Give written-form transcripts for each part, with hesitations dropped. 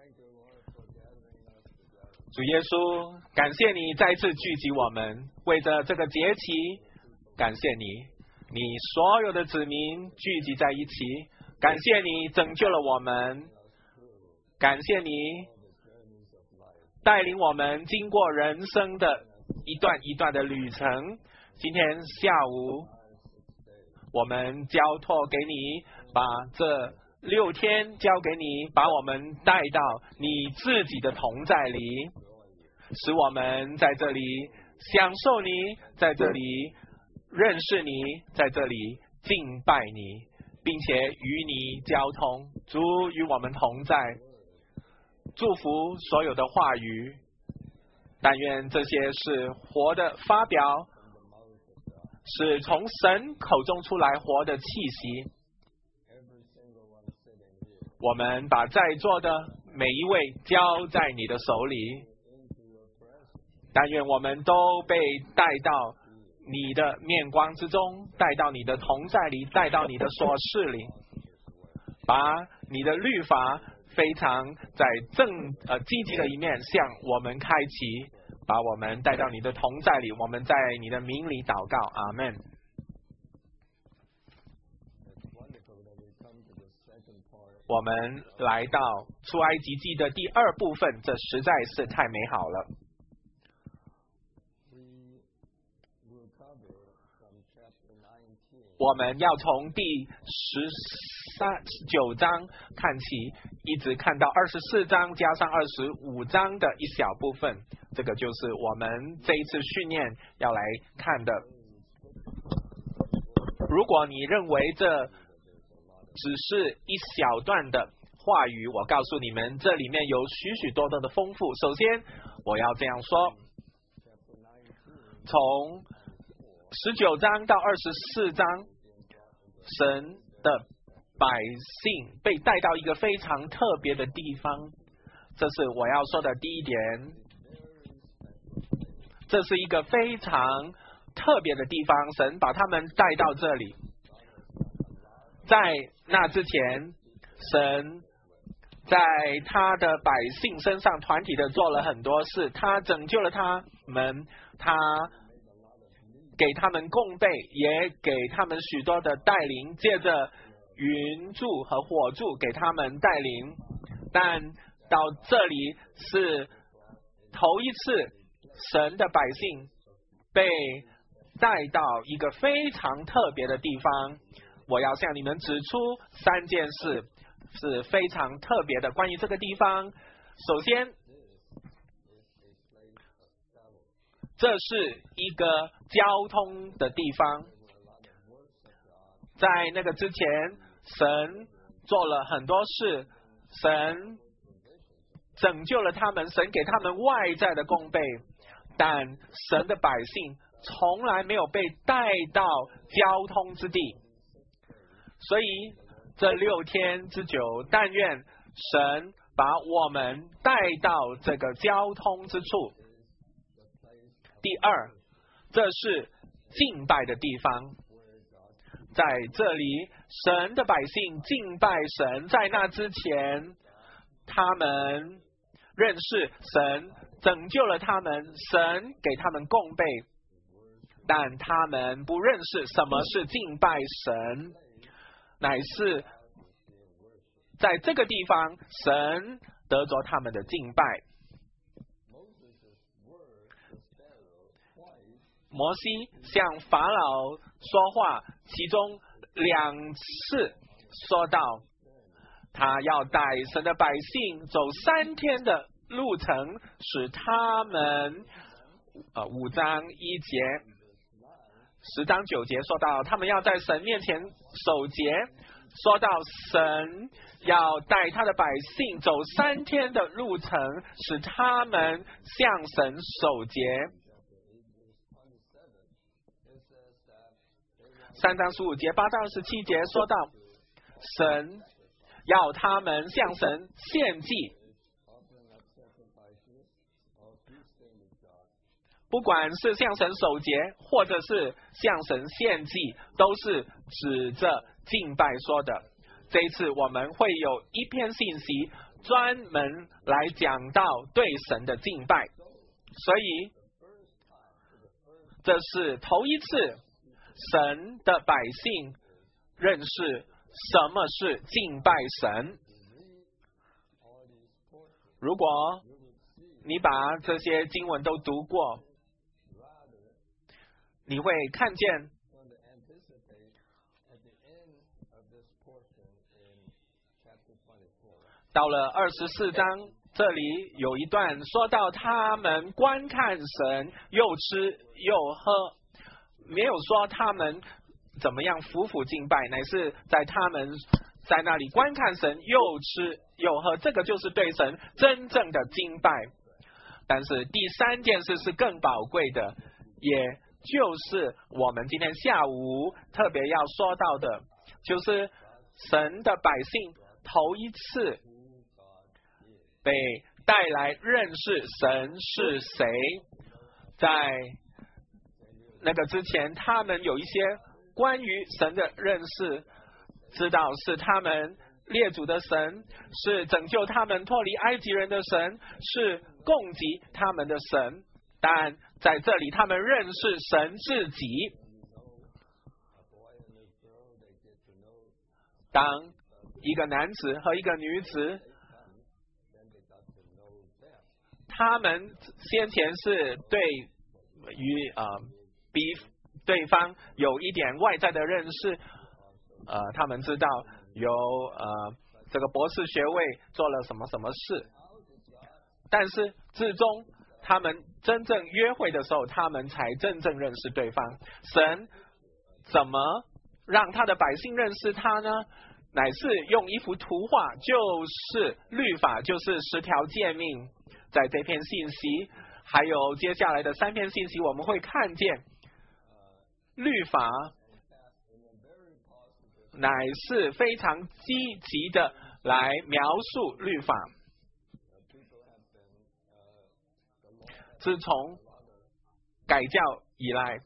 主耶稣，感谢你再次聚集我们，为着这个节期，感谢你，你所有的子民聚集在一起，感谢你拯救了我们，感谢你带领我们经过人生的一段一段的旅程。今天下午，我们交托给你，把这6天交给你，把我们带到你自己的同在里，使我们在这里享受你，在这里认识你，在这里敬拜你，并且与你交通。主与我们同在，祝福所有的话语，但愿这些是活的发表，是从神口中出来活的气息。我们把在座的每一位交在你的手里，但愿我们都被带到你的面光之中，带到你的同在里，带到你的所事里，把你的律法非常在积极的一面向我们开启，把我们带到你的同在里，我们在你的名里祷告，阿们。我们来到出埃及记的第2部分，这实在是太美好了。我们要从第19章看起，一直看到24章加上25章的一小部分，这个就是我们这一次训练要来看的。如果你认为这只是一小段的话语，我告诉你们，这里面有许许多多的丰富。首先，我要这样说，从19章到24章，神的百姓被带到一个非常特别的地方，这是我要说的第一点。这是一个非常特别的地方，神把他们带到这里。在那之前，神在他的百姓身上团体的做了很多事，他拯救了他们，他给他们供备，也给他们许多的带领，借着云柱和火柱给他们带领。但到这里是头一次，神的百姓被带到一个非常特别的地方。我要向你们指出3件事是非常特别的关于这个地方。首先，这是一个交通的地方。在那个之前，神做了很多事，神拯救了他们，神给他们外在的供备，但神的百姓从来没有被带到交通之地。所以这6天之久，但愿神把我们带到这个交通之处。第2，这是敬拜的地方。在这里，神的百姓敬拜神，在那之前，他们认识神，拯救了他们，神给他们供备，但他们不认识什么是敬拜神，乃是在这个地方，神得着他们的敬拜。摩西向法老说话，其中2次说到，他要带神的百姓走3天的路程，使他们5章1节10章9节说到，他们要在神面前守节，说到神要带他的百姓走3天的路程，使他们向神守节。3章15节8到27节说到，神要他们向神献祭，不管是向神守节，或者是向神献祭，都是指着敬拜说的。这一次我们会有一篇信息专门来讲到对神的敬拜，所以这是头一次神的百姓认识什么是敬拜神。如果你把这些经文都读过，你会看见到了24章，这里有一段说到他们观看神，又吃又喝，没有说他们怎么样服敬拜，乃是在他们在那里观看神，又吃又喝，这个就是对神真正的敬拜。但是第三件事是更宝贵的，也就是我们今天下午特别要说到的，就是神的百姓头一次被带来认识神是谁。在那个之前，他们有一些关于神的认识，知道是他们列祖的神，是拯救他们脱离埃及人的神，是供给他们的神。但在这里他们认识神自己。当一个男子和一个女子，他们先前是对于比对方有一点外在的认识，他们知道有这个博士学位，做了什么什么事，但是至终他们真正约会的时候，他们才真正认识对方。神怎么让他的百姓认识他呢？乃是用一幅图画，就是律法，就是10条诫命。在这篇信息还有接下来的3篇信息，我们会看见律法乃是非常积极的来描述律法。自从改教以来，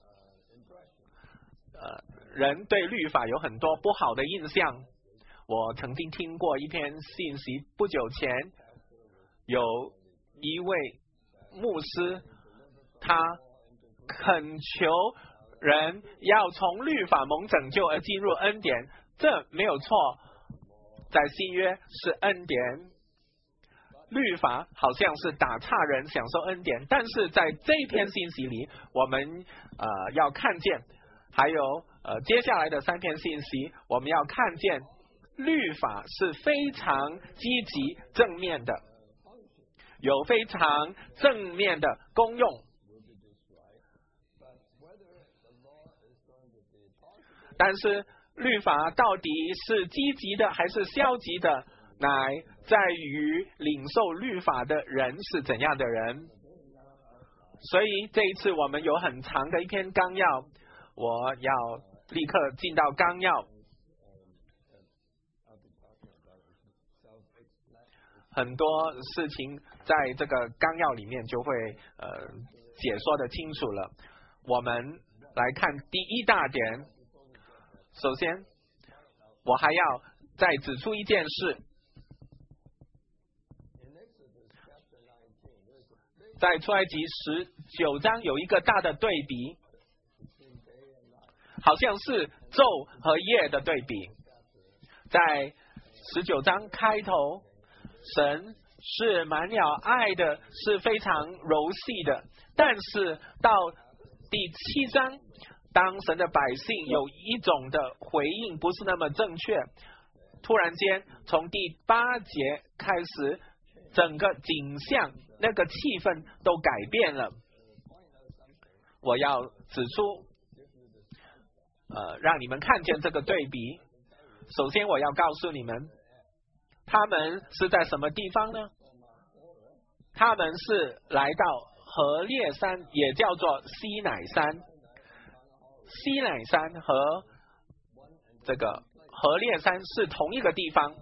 人对律法有很多不好的印象。我曾经听过一篇信息，不久前有一位牧师，他恳求人要从律法蒙拯救而进入恩典，这没有错，在新约是恩典，律法好像是打岔人享受恩典。但是在这篇信息里，我们要看见，还有接下来的3篇信息，我们要看见律法是非常积极正面的，有非常正面的功用。但是律法到底是积极的还是消极的，乃在于领受律法的人是怎样的人。所以这一次我们有很长的一篇纲要，我要立刻进到纲要。很多事情在这个纲要里面就会解说的清楚了。我们来看第1大点。首先我还要再指出一件事，在出埃及19章有一个大的对比，好像是昼和夜的对比。在19章开头，神是满了爱的，是非常柔细的，但是到第7章，当神的百姓有一种的回应不是那么正确，突然间从第8节开始，整个景象那个气氛都改变了。我要指出让你们看见这个对比。首先我要告诉你们，他们是在什么地方呢？他们是来到何烈山，也叫做西乃山。西乃山和这个何烈山是同一个地方，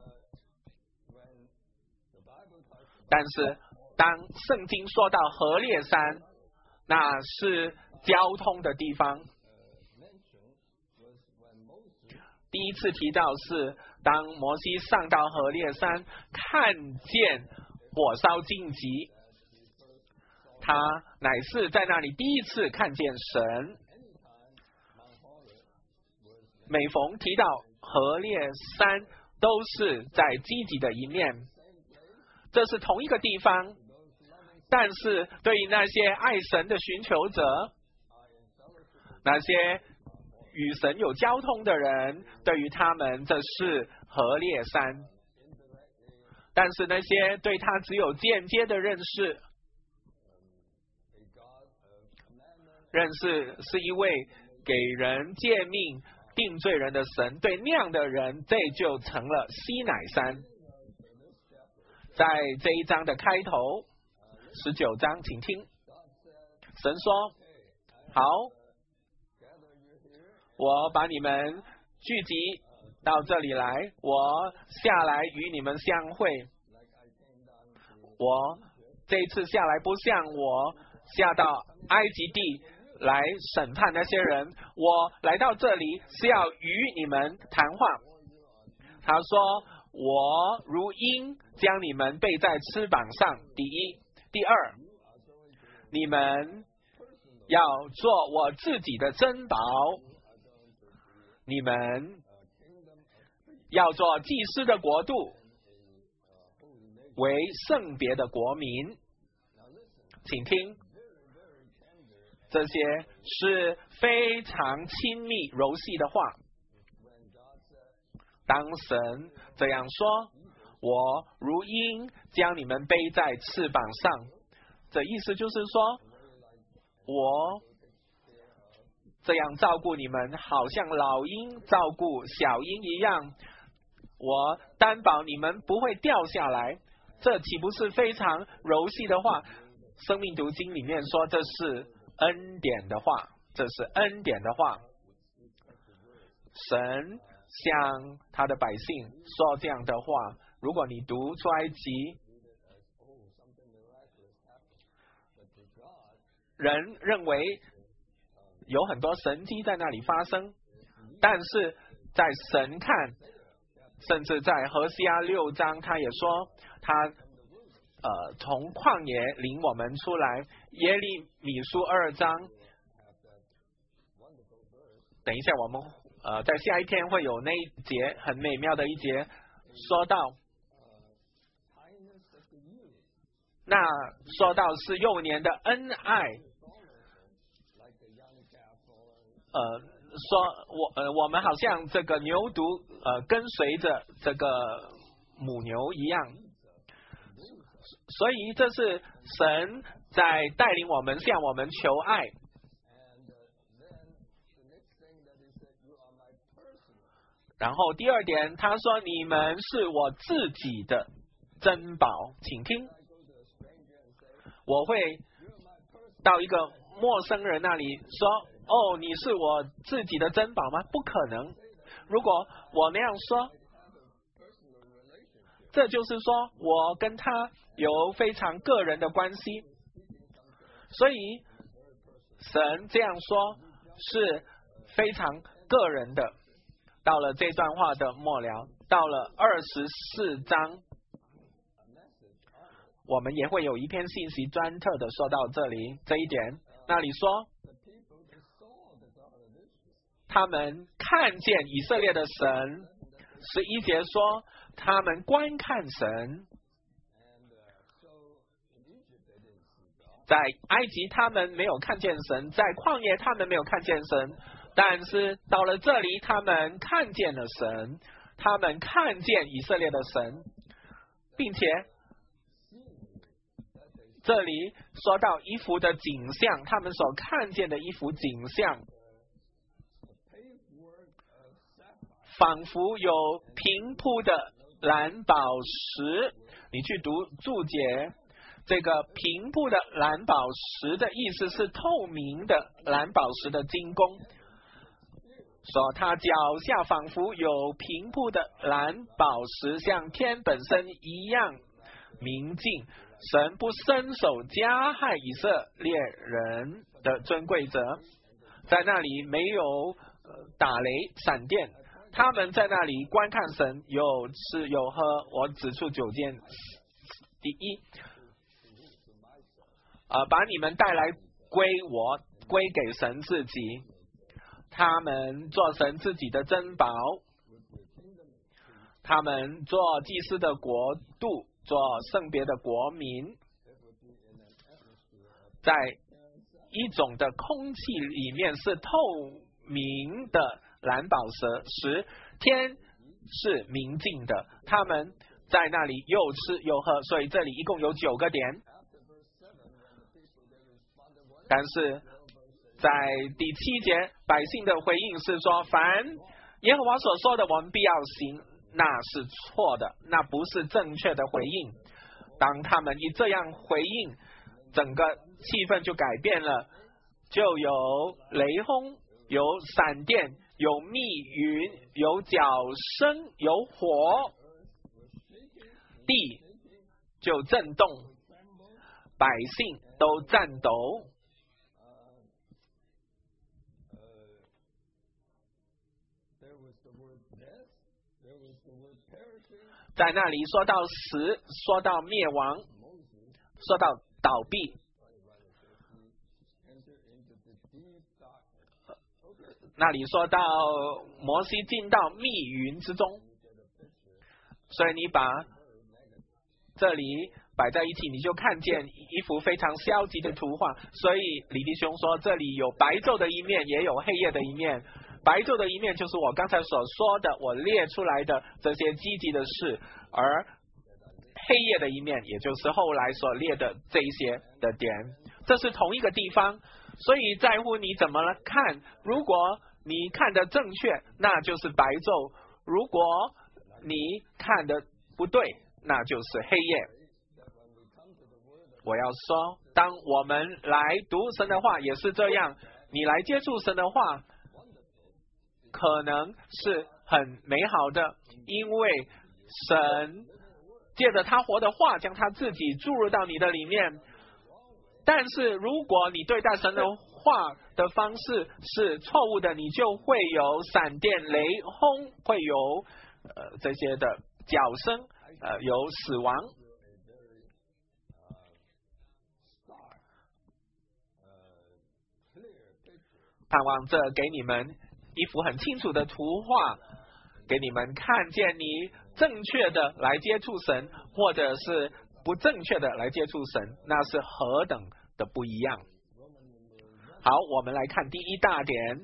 但是当圣经说到何烈山，那是交通的地方。第第一次提到是当摩西上到何烈山，看见火烧荆棘，他乃是在那里第一次看见神。每逢提到何烈山，都是在积极的一面，这是同一个地方。但是对于那些爱神的寻求者，那些与神有交通的人，对于他们这是何烈山。但是那些对他只有间接的认识是一位给人诫命定罪人的神，对那样的人，这就成了西乃山。在这一章的开头19章，请听，神说：好，我把你们聚集到这里来，我下来与你们相会。我这一次下来不像我下到埃及地来审判那些人，我来到这里是要与你们谈话。他说：我如鹰将你们背在翅膀上，第一。第二，你们要做我自己的珍宝，你们要做祭司的国度，为圣别的国民。请听，这些是非常亲密柔细的话。当神这样说，我如鹰将你们背在翅膀上，这意思就是说，我这样照顾你们，好像老鹰照顾小鹰一样，我担保你们不会掉下来。这岂不是非常柔细的话？生命读经里面说这是恩典的话，这是恩典的话。神向他的百姓说这样的话。如果你读出埃及，人认为有很多神迹在那里发生，但是在神看，甚至在何西阿6章，他也说他从旷野领我们出来。耶利米书2章，等一下我们在下一篇会有那一节很美妙的一节，说到是幼年的恩爱，说我们好像这个牛犊跟随着这个母牛一样，所以这是神在带领我们，向我们求爱。然后第二点，他说你们是我自己的珍宝。请听，我会到一个陌生人那里说，哦，你是我自己的珍宝吗？不可能。如果我那样说，这就是说我跟他有非常个人的关系。所以神这样说是非常个人的。到了这段话的末了，到了24章，我们也会有一篇信息专特的说到这里这一点。那里说，他们看见以色列的神，11节说他们观看神。在埃及他们没有看见神，在旷野他们没有看见神，但是到了这里他们看见了神，他们看见以色列的神，并且这里说到一幅的景象，他们所看见的一幅景象，仿佛有平铺的蓝宝石。你去读注解，这个平铺的蓝宝石的意思是透明的蓝宝石的精工，说他脚下仿佛有平铺的蓝宝石，像天本身一样明净。神不伸手加害以色列人的尊贵者，在那里没有打雷闪电， 他们在那里观看神，有吃有喝。我指出9件。第一，把你们带来归给神自己，他们做神自己的珍宝，他们做祭司的国度，做圣别的国民，在一种的空气里面是透明的蓝宝石，使天是明净的。他们在那里又吃又喝，所以这里一共有9个点。但是在第7节，百姓的回应是说，凡耶和华所说的，我们必要行，那是错的，那不是正确的回应。当他们一这样回应，整个气氛就改变了，就有雷轰，有闪电，有密云，有角声，有火，地就震动，百姓都颤抖。在那里说到死，说到灭亡，说到倒闭，那里说到摩西进到密云之中。所以你把这里摆在一起，你就看见一幅非常消极的图画。所以李弟兄说，这里有白昼的一面，也有黑夜的一面。白昼的一面就是我刚才所说的，我列出来的这些积极的事，而黑夜的一面也就是后来所列的这一些的点，这是同一个地方。所以在乎你怎么看，如果你看的正确，那就是白昼；如果你看的不对，那就是黑夜。我要说，当我们来读神的话也是这样，你来接触神的话可能是很美好的，因为神借着他活的话将他自己注入到你的里面。但是如果你对待神的话的方式是错误的，你就会有闪电雷轰，会有这些的角声，有死亡。盼望这给你们一幅很清楚的图画，给你们看见你正确的来接触神，或者是不正确的来接触神，那是何等的不一样。好，我们来看第一大点，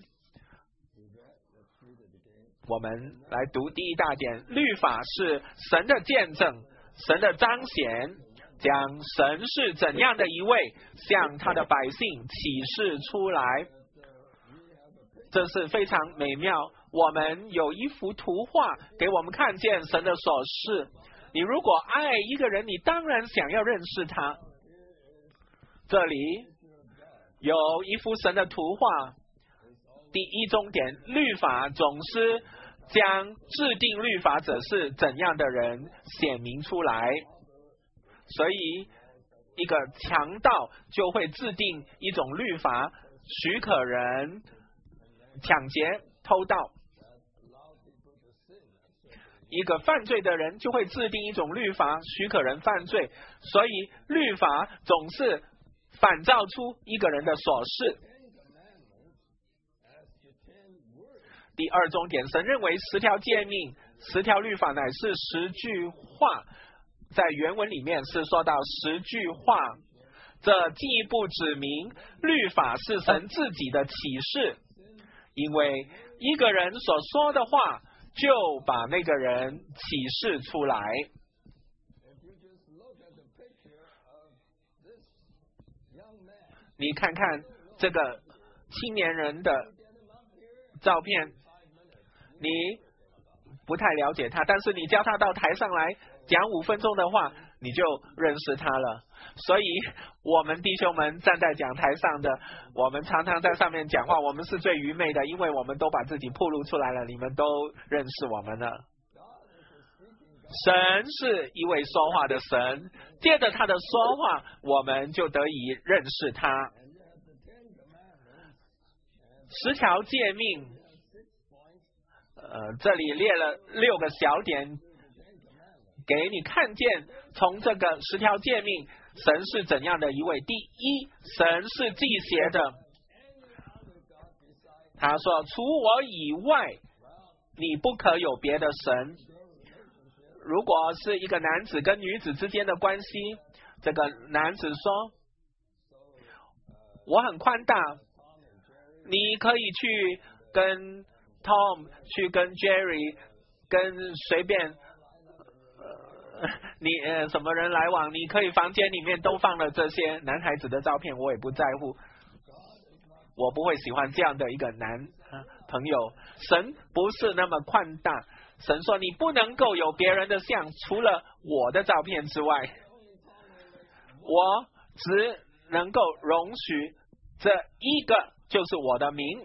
我们来读第一大点。律法是神的见证，神的彰显，将神是怎样的一位向他的百姓启示出来。这是非常美妙，我们有一幅图画给我们看见神的所示。你如果爱一个人，你当然想要认识他。这里有一幅神的图画，第一中点，律法总是将制定律法者是怎样的人显明出来。所以一个强盗就会制定一种律法，许可人抢劫偷盗。一个犯罪的人就会制定一种律法，许可人犯罪。所以律法总是反照出一个人的所示。第二重点，神认为10条诫命、10条律法乃是10句话，在原文里面是说到10句话。这进一步指明律法是神自己的启示，因为一个人所说的话就把那个人启示出来。你看看这个青年人的照片，你不太了解他，但是你叫他到台上来讲5分钟的话，你就认识他了。所以我们弟兄们站在讲台上的，我们常常在上面讲话，我们是最愚昧的，因为我们都把自己暴露出来了，你们都认识我们了。神是一位说话的神，借着他的说话，我们就得以认识他。10条诫命这里列了6个小点，给你看见从这个10条诫命，神是怎样的一位。第一，神是忌邪的。他说，除我以外，你不可有别的神。如果是一个男子跟女子之间的关系，这个男子说，我很宽大，你可以去跟 Tom 去跟 Jerry 跟随便你什么人来往，你可以房间里面都放了这些男孩子的照片，我也不在乎，我不会喜欢这样的一个男朋友。神不是那么宽大，神说你不能够有别人的像，除了我的照片之外，我只能够容许这一个，就是我的名，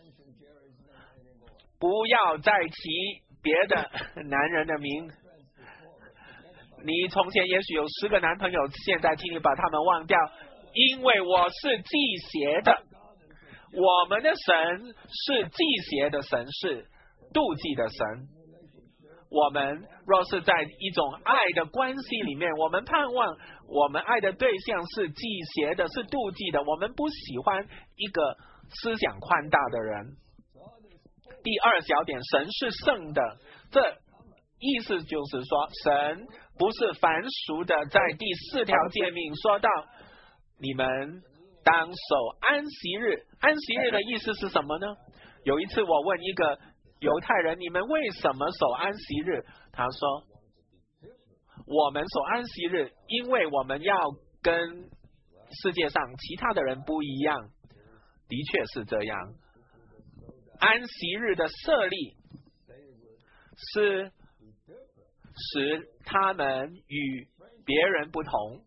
不要再提别的男人的名。你从前也许有10个男朋友，现在请你把他们忘掉，因为我是忌邪的。我们的神是忌邪的神，是妒忌的神。我们若是在一种爱的关系里面，我们盼望我们爱的对象是忌邪的，是妒忌的，我们不喜欢一个思想宽大的人。第2小点，神是圣的，这意思就是说，神不是凡俗的。在第4条诫命说到，你们当守安息日。安息日的意思是什么呢？有一次我问一个犹太人，你们为什么守安息日？他说，我们守安息日，因为我们要跟世界上其他的人不一样。的确是这样，安息日的设立是使他们与别人不同，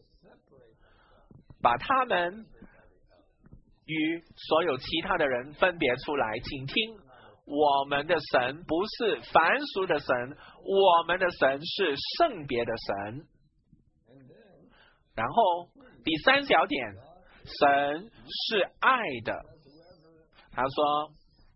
把他们与所有其他的人分别出来。请听，我们的神不是凡俗的神，我们的神是圣别的神。然后第3小点，神是爱的。他说，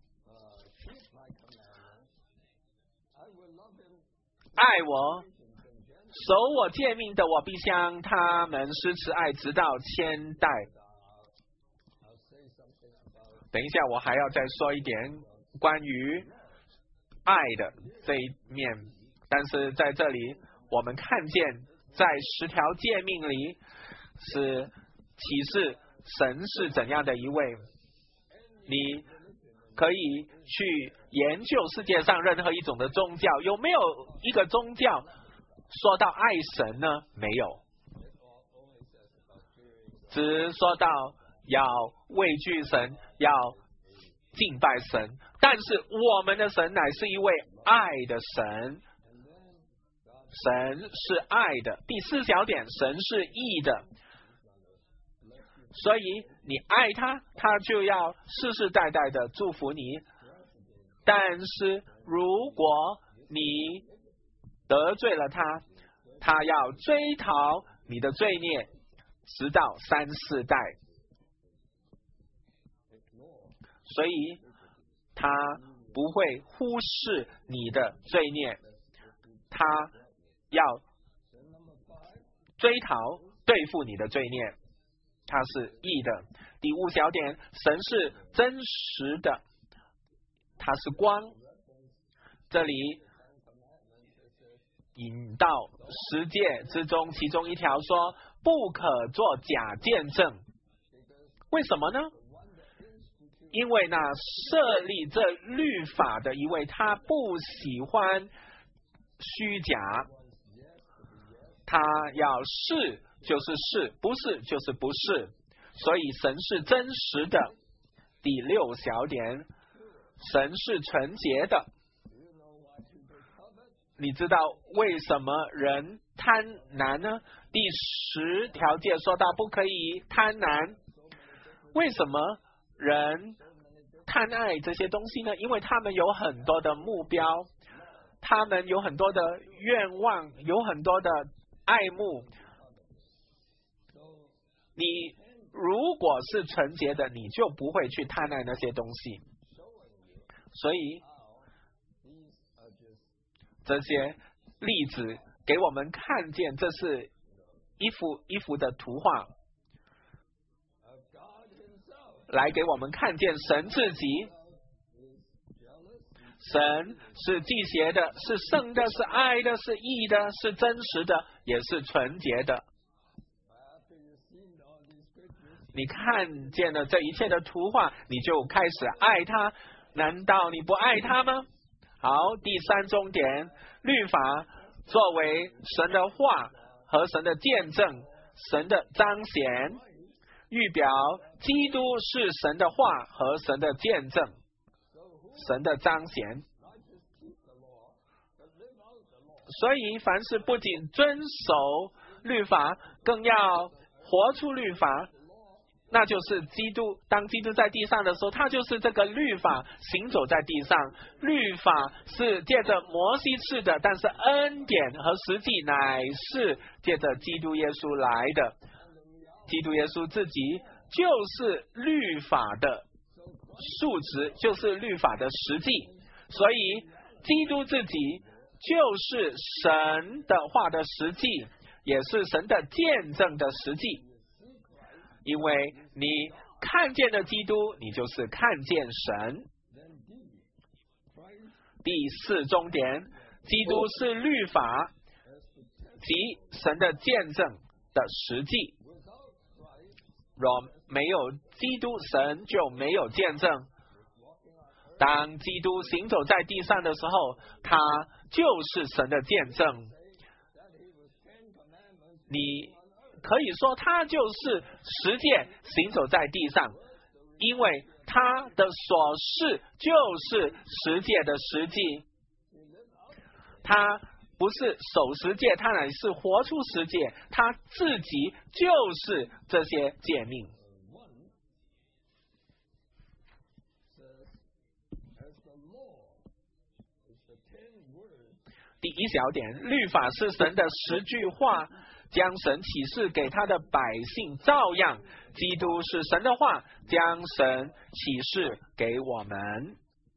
爱我守我诫命的，我必向他们施慈爱，直到千代。等一下我还要再说一点关于爱的这一面，但是在这里我们看见在10条诫命里是启示神是怎样的一位。你可以去研究世界上任何一种的宗教，有没有一个宗教说到爱神呢？没有，只说到要畏惧神，要敬拜神。但是我们的神乃是一位爱的神，神是爱的。第4小点，神是义的，所以你爱他，他就要世世代代的祝福你。但是如果你得罪了他，他要追讨你的罪孽，直到3、4代。所以他不会忽视你的罪孽，他要追讨对付你的罪孽，他是义的。第5小点，神是真实的，他是光。这里引到10诫之中，其中一条说不可做假见证。为什么呢？因为那设立这律法的一位，他不喜欢虚假，他要是就是是，不是就是不是，所以神是真实的。第6小点，神是纯洁的。你知道为什么人贪婪呢？第10条诫说到不可以贪婪。为什么人贪爱这些东西呢？因为他们有很多的目标，他们有很多的愿望，有很多的爱慕。你如果是纯洁的，你就不会去贪爱那些东西。所以这些例子给我们看见，这是一幅的图画，来给我们看见神自己。神是忌邪的，是圣的，是爱的，是义的，是真实的，也是纯洁的。你看见了这一切的图画，你就开始爱他，难道你不爱他吗？好，第三重点，律法作为神的话和神的见证，神的彰显，预表基督是神的话和神的见证，神的彰显。所以凡是不仅遵守律法，更要活出律法，那就是基督。当基督在地上的时候，他就是这个律法行走在地上。律法是借着摩西赐的，但是恩典和实际乃是借着基督耶稣来的。基督耶稣自己就是律法的数值，就是律法的实际。所以基督自己就是神的话的实际，也是神的见证的实际。因为你看见了基督，你就是看见神。第四重点，基督是律法及神的见证的实际。若没有基督，神就没有见证。当基督行走在地上的时候，他就是神的见证。你可以说他就是实践行走在地上，因为他的所事就是十诫的实际。他不是守十诫，他乃是活出十诫，他自己就是这些诫命。第一小点，律法是神的10句话，将神启示给他的百姓，照样基督是神的话，将神启示给我们。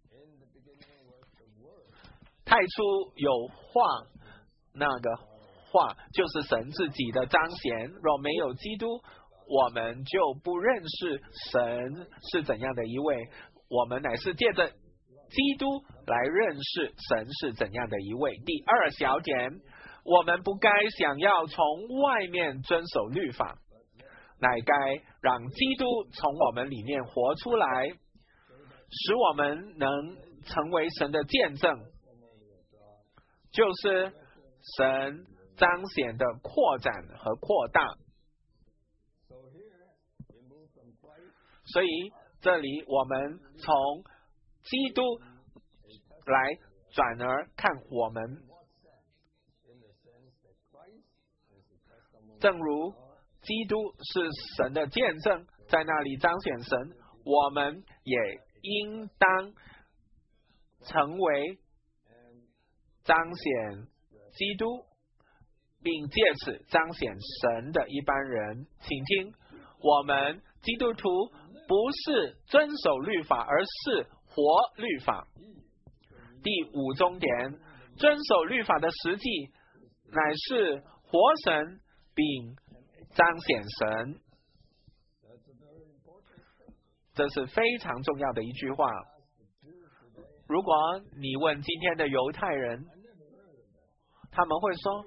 太初有话，那个话就是神自己的彰显。若没有基督，我们就不认识神是怎样的一位，我们乃是借着基督来认识神是怎样的一位。第二小点，我们不该想要从外面遵守律法，乃该让基督从我们里面活出来，使我们能成为神的见证，就是神彰显的扩展和扩大。所以这里我们从基督来转而看我们，正如基督是神的见证，在那里彰显神，我们也应当成为彰显基督并借此彰显神的一般人。请听，我们基督徒不是遵守律法，而是活律法。第5重点，遵守律法的实际乃是活神并彰显神，这是非常重要的一句话。如果你问今天的犹太人，他们会说，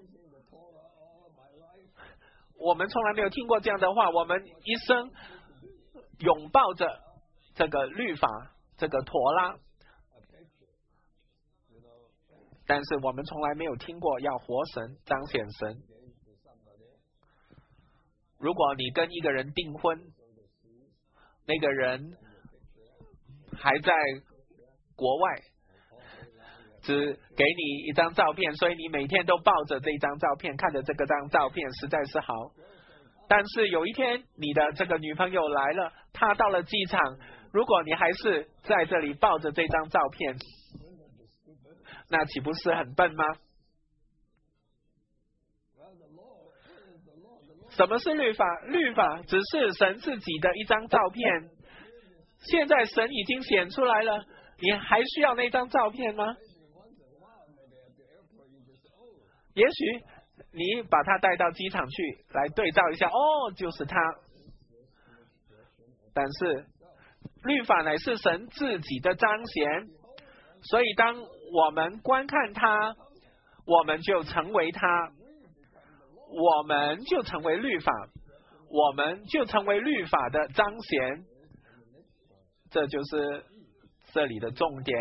我们从来没有听过这样的话，我们一生拥抱着这个律法，这个妥拉，但是我们从来没有听过要活神彰显神。如果你跟一个人订婚，那个人还在国外，只给你一张照片，所以你每天都抱着这张照片，看着这个张照片实在是好。但是有一天你的这个女朋友来了，她到了机场，如果你还是在这里抱着这张照片，那岂不是很笨吗？什么是律法？律法只是神自己的一张照片，现在神已经显出来了，你还需要那张照片吗？ 也许你把他带到机场去来对照一下，哦，就是他。但是律法乃是神自己的彰显，所以当我们观看他，我们就成为他，我们就成为律法，我们就成为律法的彰显。这就是这里的重点。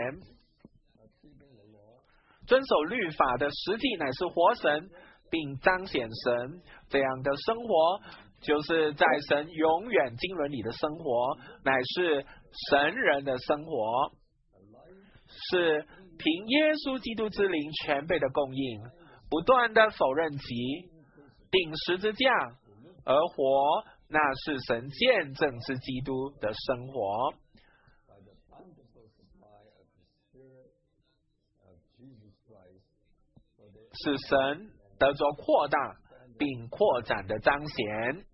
遵守律法的实际乃是活神并彰显神，这样的生活就是在神永远经纶里的生活，乃是神人的生活，是凭耶稣基督之灵全备的供应，不断的否认己，钉十字架而活，那是神见证之基督的生活。是神得着扩大并扩展的彰显。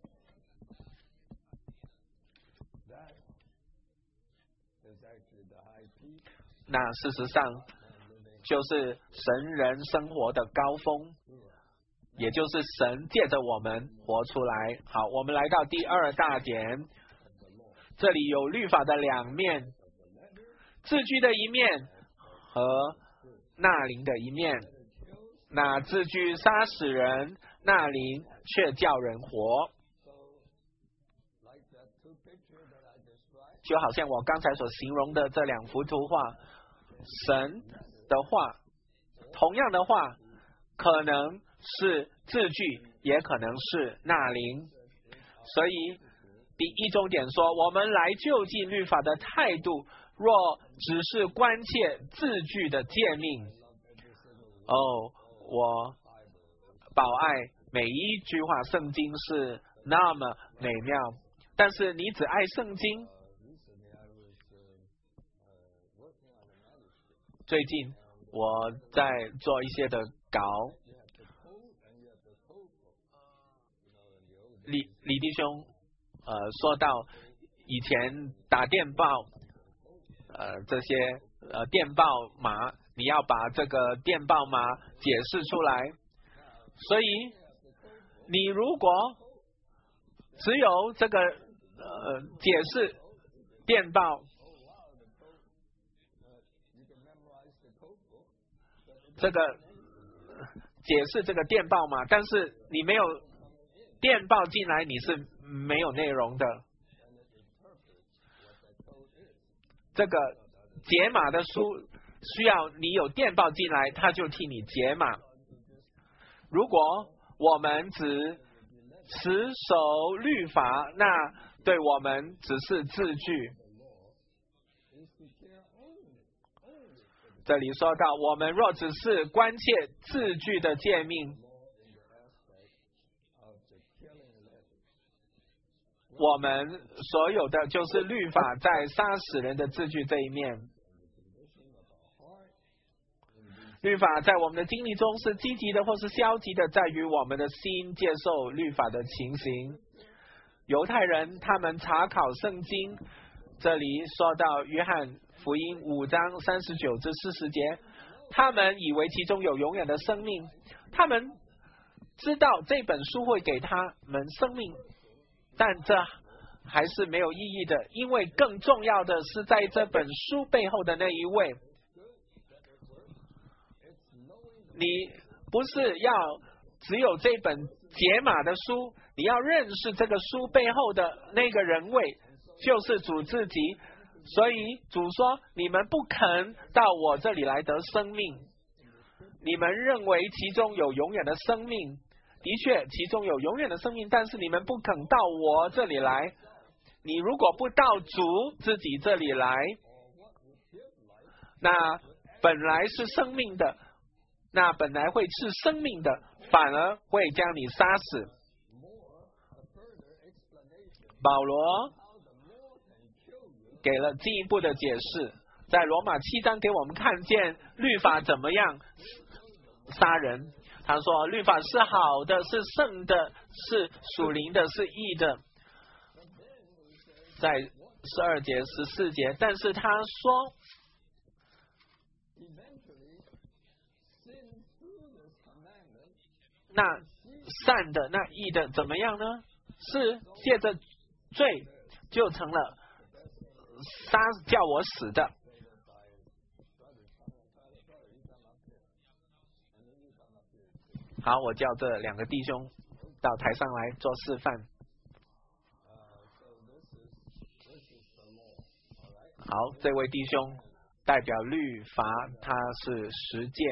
那事实上就是神人生活的高峰，也就是神借着我们活出来。好，我们来到第二大点，这里有律法的两面，字句的一面和纳灵的一面。那字句杀死人，纳灵却叫人活。就好像我刚才所形容的这两幅图画，神的话，同样的话，可能是字句，也可能是纳灵。所以第一重点说，我们来就近律法的态度，若只是关切字句的诫命，我保爱每一句话，圣经是那么美妙，但是你只爱圣经。最近我在做一些的稿，李弟兄说到以前打电报这些电报码，你要把这个电报码解释出来，所以你如果只有这个解释电报，这个解释这个电报码，但是你没有电报进来，你是没有内容的。这个解码的书需要你有电报进来，他就替你解码。如果我们只持守律法，那对我们只是字句。这里说到，我们若只是关切字句的诫命，我们所有的就是律法在杀死人的字句这一面。律法在我们的经历中是积极的或是消极的，在于我们的心接受律法的情形。犹太人他们查考圣经，这里说到约翰福音5章39至40节，他们以为其中有永远的生命，他们知道这本书会给他们生命，但这还是没有意义的，因为更重要的是在这本书背后的那一位。你不是要只有这本解码的书，你要认识这个书背后的那个人位，就是主自己。所以主说，你们不肯到我这里来得生命，你们认为其中有永远的生命，的确其中有永远的生命，但是你们不肯到我这里来。你如果不到主自己这里来，那本来是生命的，那本来会是生命的，反而会将你杀死。保罗给了进一步的解释，在罗马7章给我们看见律法怎么样杀人。他说律法是好的，是圣的，是属灵的，是义的。在12节14节，但是他说那善的那义的怎么样呢？是借着罪就成了叫我死的。好，我叫这两个弟兄到台上来做示范。好，这位弟兄代表律法，他是十诫。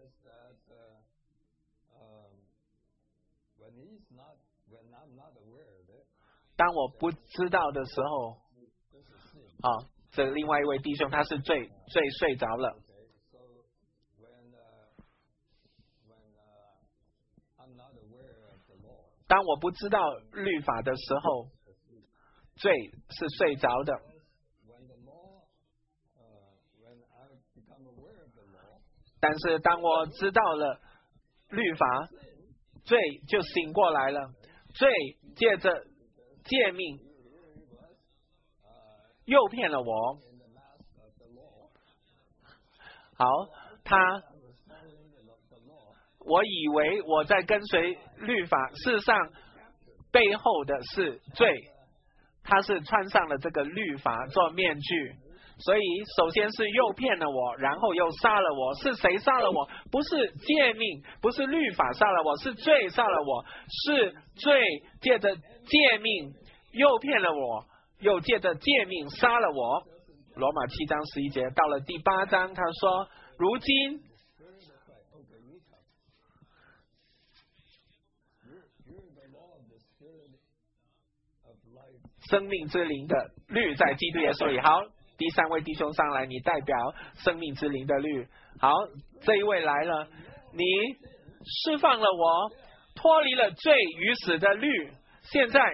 当我不知道的时候，这另外一位弟兄他是醉睡着了。当我不知道律法的时候，罪是睡着的。但是当我知道了律法，罪就醒过来了。罪借着诫命诱骗了我。好，我以为我在跟随律法，事实上背后的是罪，他是穿上了这个律法做面具，所以首先是诱骗了我，然后又杀了我。是谁杀了我？不是诫命，不是律法杀了我，是罪杀了我。是罪借着诫命诱骗了我，又借着诫命杀了我。罗马7章11节，到了第8章，他说：如今生命之灵的律在基督耶稣里。好，第三位弟兄上来，你代表生命之灵的律。好，这一位来了，你释放了我，脱离了罪与死的律。现在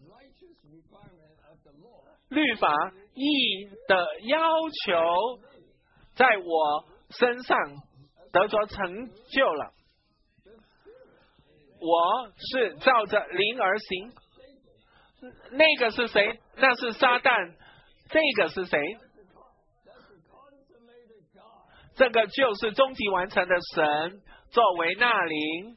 律法义的要求在我身上得着成就了。我是照着灵而行。那个是谁？那是撒旦。这个是谁？这个就是终极完成的神作为那灵。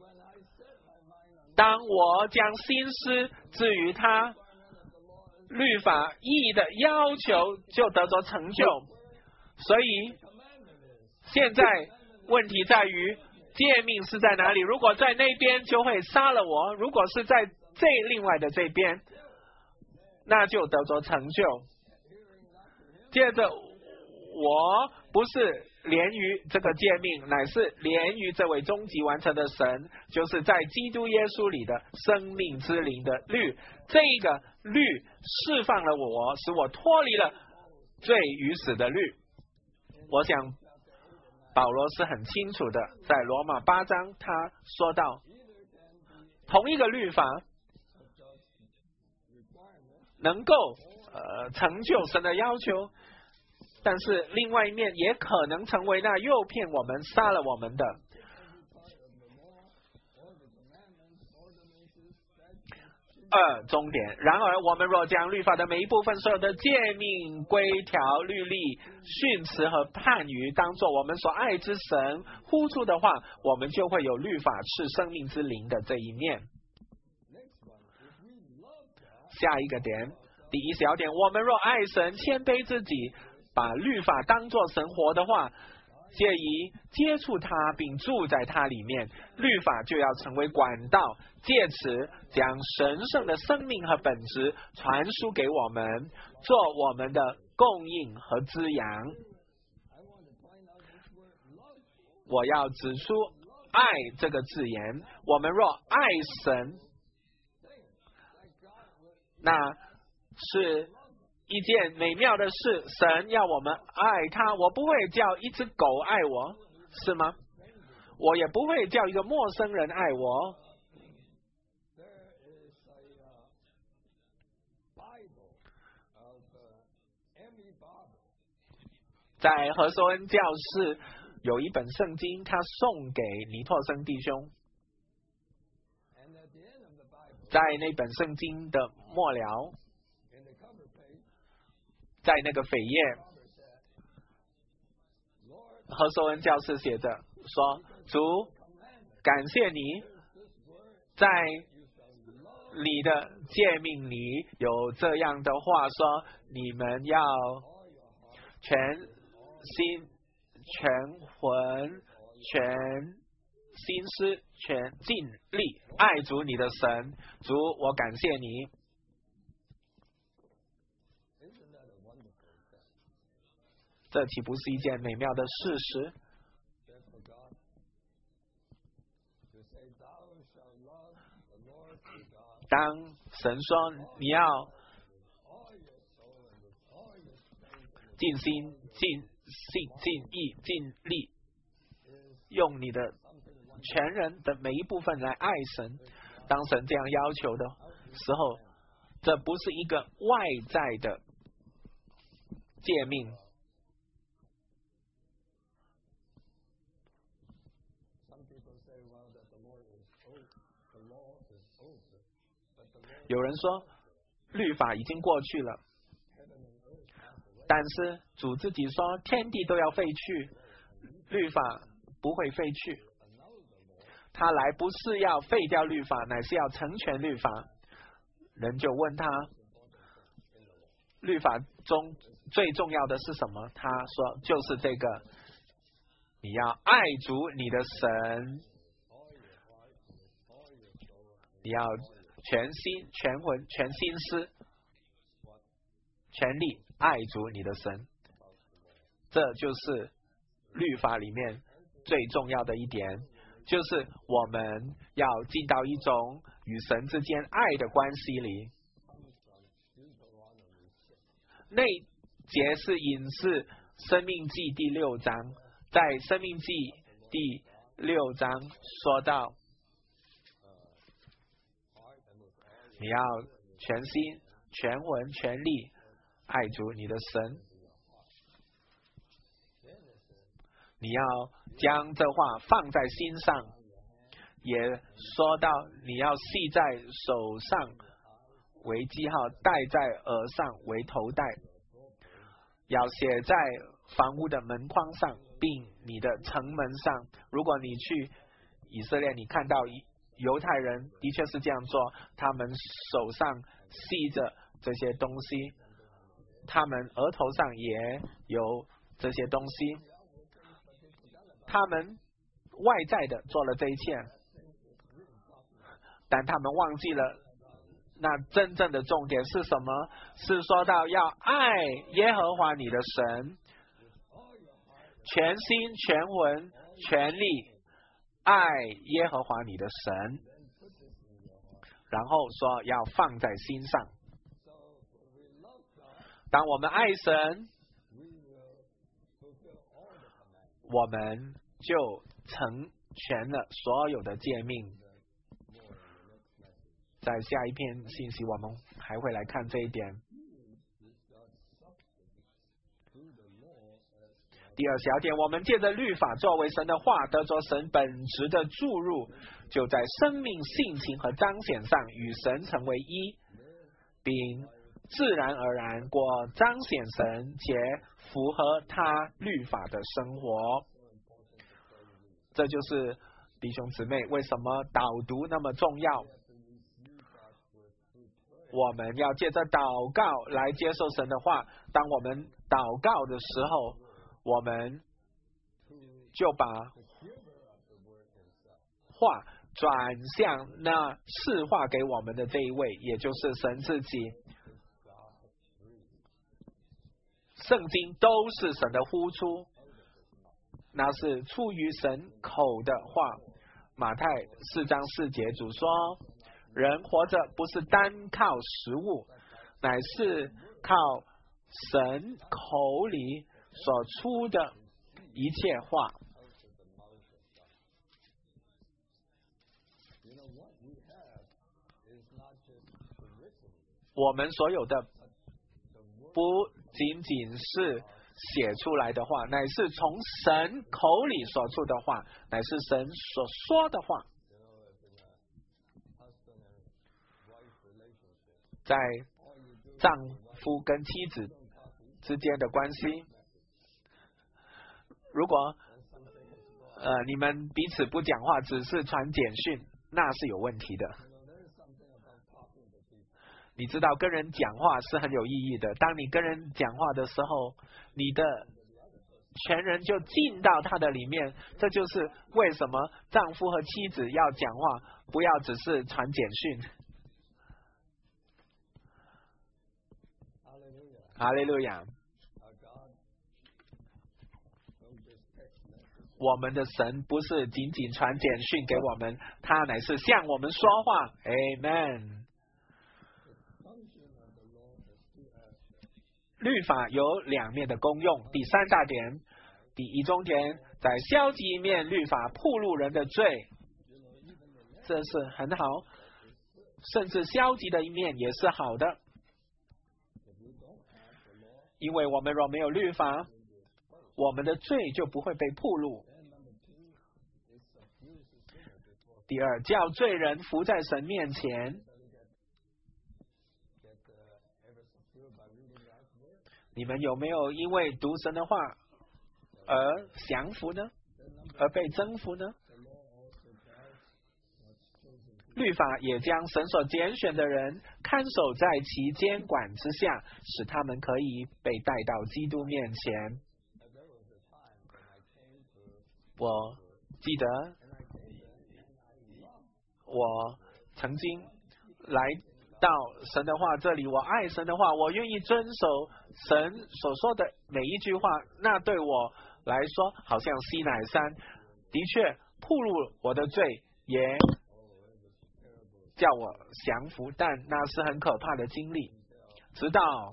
当我将心思置于他，律法义的要求就得着成就。所以现在问题在于诫命是在哪里？如果在那边就会杀了我，如果是在另外的这边，那就得着成就。接着我不是连于这个诫命，乃是连于这位终极完成的神，就是在基督耶稣里的生命之灵的律。这个律释放了我，使我脱离了罪与死的律。我想保罗是很清楚的，在罗马8章他说到，同一个律法能够成就神的要求，但是另外一面也可能成为那诱骗我们、杀了我们的。终点。然而我们若将律法的每一部分，所有的诫命、规条、律例、训词和判语当作我们所爱之神呼出的话，我们就会有律法赐生命之灵的这一面。下一个点，第一小点，我们若爱神，谦卑自己，把律法当作神活的话，借以接触他并住在他里面，律法就要成为管道，借此将神圣的生命和本质传输给我们，做我们的供应和滋养。我要指出爱这个字眼，我们若爱神，那是一件美妙的事。神要我们爱他，我不会叫一只狗爱我，是吗？我也不会叫一个陌生人爱我。在何寿恩教士有一本圣经，他送给尼托生弟兄。在那本圣经的末了，在那个扉页，何寿恩教士写着说：主，感谢你在你的诫命里有这样的话说，你们要全心、全魂、全心思、全尽力爱主你的神。主，我感谢你。这岂不是一件美妙的事实？当神说你要尽心、尽意、尽力，用你的全人的每一部分来爱神，当神这样要求的时候，这不是一个外在的诫命。有人说律法已经过去了，但是主自己说天地都要废去，律法不会废去。他来不是要废掉律法，乃是要成全律法。人就问他，律法中最重要的是什么？他说就是这个，你要爱主你的神，你要全心、全魂、全心思、全力爱主你的神。这就是律法里面最重要的一点，就是我们要进到一种与神之间爱的关系里。那节是引示申命记第6章，在申命记第6章说到，你要全心、全魂、全力爱主你的神。你要将这话放在心上，也说到你要系在手上为记号，戴在耳上为头带，要写在房屋的门框上，并你的城门上。如果你去以色列，你看到犹太人的确是这样做，他们手上系着这些东西，他们额头上也有这些东西，他们外在的做了这一切，但他们忘记了那真正的重点是什么？是说到要爱耶和华你的神，全心、全魂、全力爱耶和华你的神，然后说要放在心上。当我们爱神，我们就成全了所有的诫命。在下一篇信息我们还会来看这一点。第2小点，我们借着律法作为神的话，得着神本质的注入，就在生命、性情和彰显上与神成为一，并自然而然过彰显神且符合他律法的生活。这就是弟兄姊妹为什么导读那么重要。我们要借着祷告来接受神的话，当我们祷告的时候，我们就把话转向那释话给我们的这一位，也就是神自己。圣经都是神的呼出，那是出于神口的话。马太4章4节，主说，人活着不是单靠食物，乃是靠神口里所出的一切话。我们所有的不仅仅是写出来的话，乃是从神口里所出的话，乃是神所说的话。在丈夫跟妻子之间的关系，如果你们彼此不讲话，只是传简讯， 那是有问题的。你知道跟人讲话是很有意义的，当你跟人讲话的时候，你的全人就进到他的里面，这就是为什么丈夫和妻子要讲话，不要只是传简讯。哈利路亚！我们的神不是仅仅传简讯给我们，他乃是向我们说话。Amen。律法有两面的功用。第三大点，第一中点，在消极一面，律法暴露人的罪，这是很好，甚至消极的一面也是好的，因为我们若没有律法，我们的罪就不会被暴露。第二，叫罪人伏在神面前。你们有没有因为读神的话而降服呢？而被征服呢？律法也将神所拣选的人看守在其监管之下，使他们可以被带到基督面前。我记得我曾经来到神的话这里，我爱神的话，我愿意遵守神所说的每一句话，那对我来说好像西乃山，的确暴露我的罪，也叫我降服，但那是很可怕的经历。直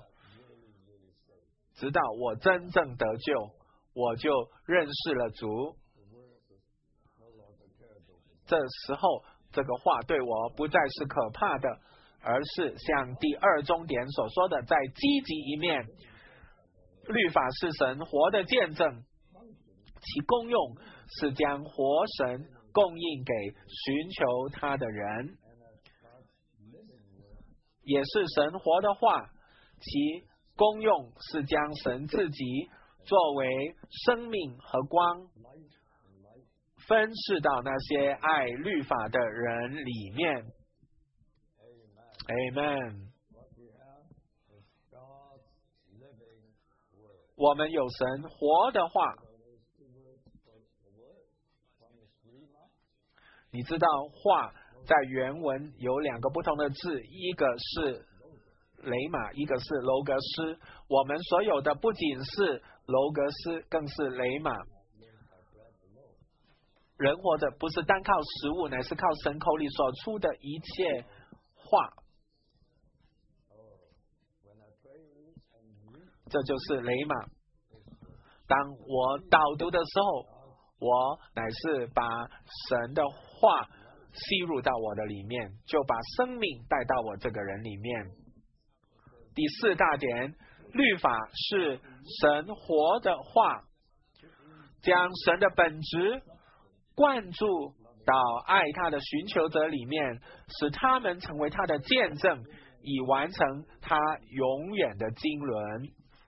到我真正得救，我就认识了主，这时候这个话对我不再是可怕的，而是像第二中点所说的，在积极一面，律法是神活的见证，其功用是将活神供应给寻求他的人，也是神活的话，其功用是将神自己作为生命和光分释到那些爱律法的人里面。Amen。 我们有神活的话，你知道话在原文有两个不同的字，一个是雷玛，一个是楼格斯。我们所有的不仅是楼格斯，更是雷玛。人活着不是单靠食物，乃是靠神口里所出的一切话，这就是雷玛。当我导读的时候，我乃是把神的话吸入到我的里面，就把生命带到我这个人里面。第四大点，律法是神活的话，将神的本质灌注到爱他的寻求者里面，使他们成为他的见证，以完成他永远的经纶。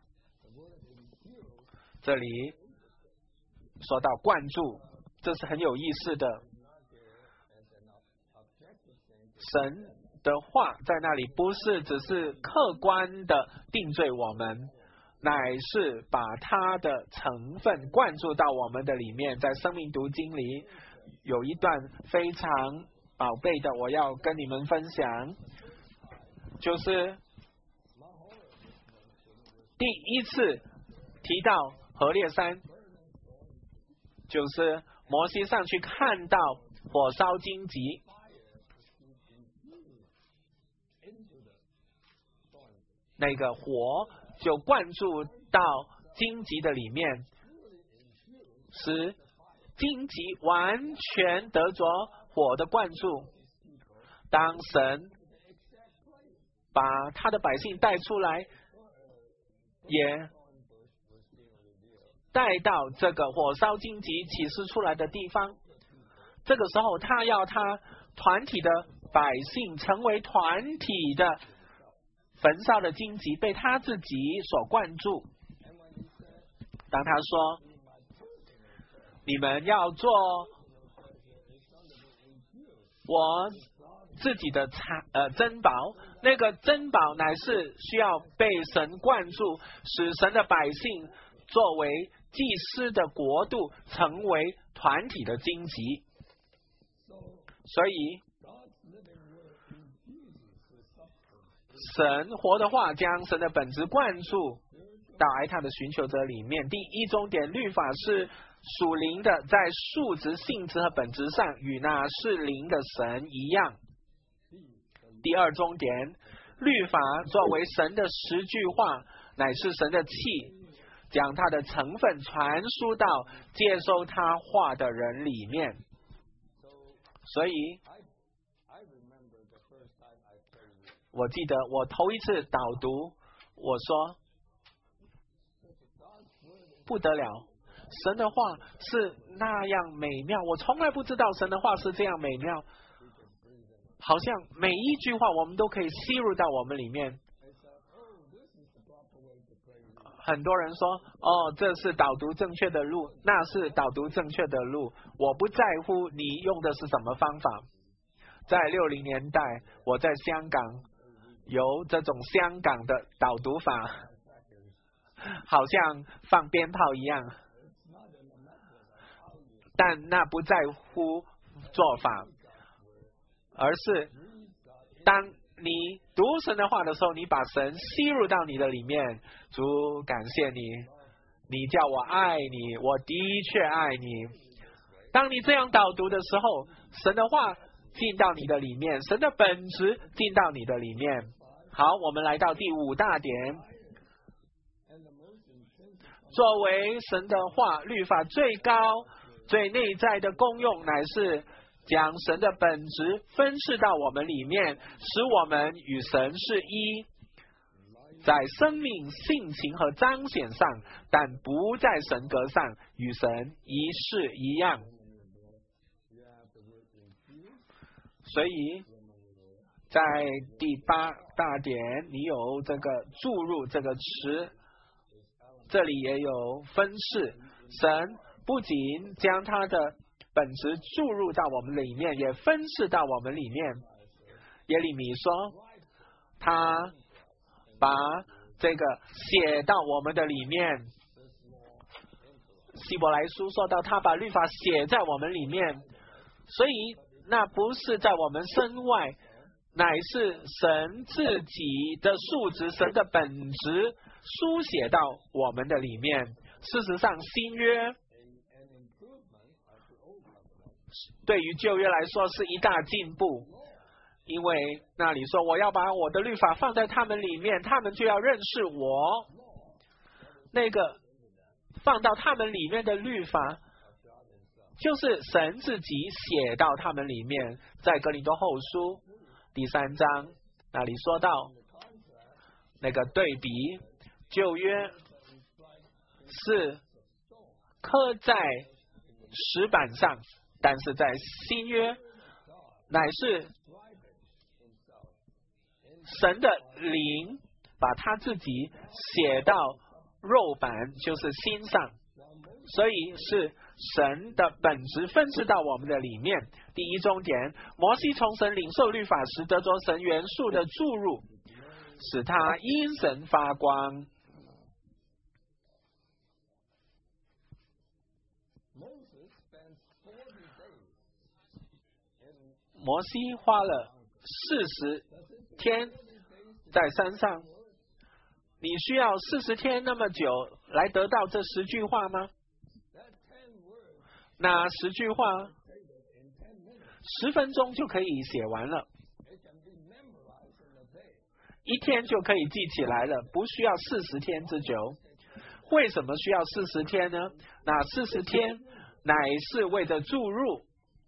这里说到灌注，这是很有意思的。神的话在那里不是只是客观的定罪我们，乃是把它的成分灌注到我们的里面。在生命读经里有一段非常宝贝的，我要跟你们分享，就是第一次提到何烈山，就是摩西上去看到火烧荆棘，那个火就灌注到荆棘的里面，使荆棘完全得着火的灌注。当神把他的百姓带出来，也带到这个火烧荆棘启示出来的地方，这个时候他要他团体的百姓成为团体的焚烧的荆棘被他自己所灌注。当他说你们要做我自己的珍宝，那个珍宝乃是需要被神灌注，使神的百姓作为祭司的国度，成为团体的荆棘。所以神活的话将神的本质灌注到爱他的寻求者里面。第一终点，律法是属灵的，在数值、性质和本质上与那是灵的神一样。第二终点，律法作为神的十句话，乃是神的气，将它的成分传输到接收他话的人里面。所以我记得我头一次导读，我说不得了，神的话是那样美妙，我从来不知道神的话是这样美妙，好像每一句话我们都可以吸入到我们里面。很多人说，这是导读正确的路，那是导读正确的路，我不在乎你用的是什么方法。在60年代，我在香港有这种香港的导读法，好像放鞭炮一样，但那不在乎做法，而是当你读神的话的时候，你把神吸入到你的里面。主，感谢你，你叫我爱你，我的确爱你。当你这样导读的时候，神的话进到你的里面，神的本质进到你的里面。好，我们来到第5大点，作为神的话，律法最高最内在的功用，乃是将神的本质分释到我们里面，使我们与神是一，在生命、性情和彰显上，但不在神格上与神一式一样。所以在第8大点，你有这个注入这个词，这里也有分释。神不仅将他的本质注入到我们里面，也分释到我们里面。耶利米说，他把这个写到我们的里面。希伯来书说到，他把律法写在我们里面，所以那不是在我们身外，乃是神自己的素质，神的本质书写到我们的里面。事实上，新约对于旧约来说是一大进步，因为那里说，我要把我的律法放在他们里面，他们就要认识我。那个放到他们里面的律法，就是神自己写到他们里面。在哥林多后书第3章那里说到那个对比，旧约是刻在石板上，但是在新约乃是神的灵把他自己写到肉板，就是心上，所以是神的本质分释到我们的里面。第一终点，摩西从神领受律法时，得着神元素的注入，使他因神发光。摩西花了40天在山上，你需要40天那么久来得到这10句话吗？那10句话10分钟就可以写完了，一天就可以记起来了，不需要40天之久。为什么需要40天呢？那40天乃是为着注入。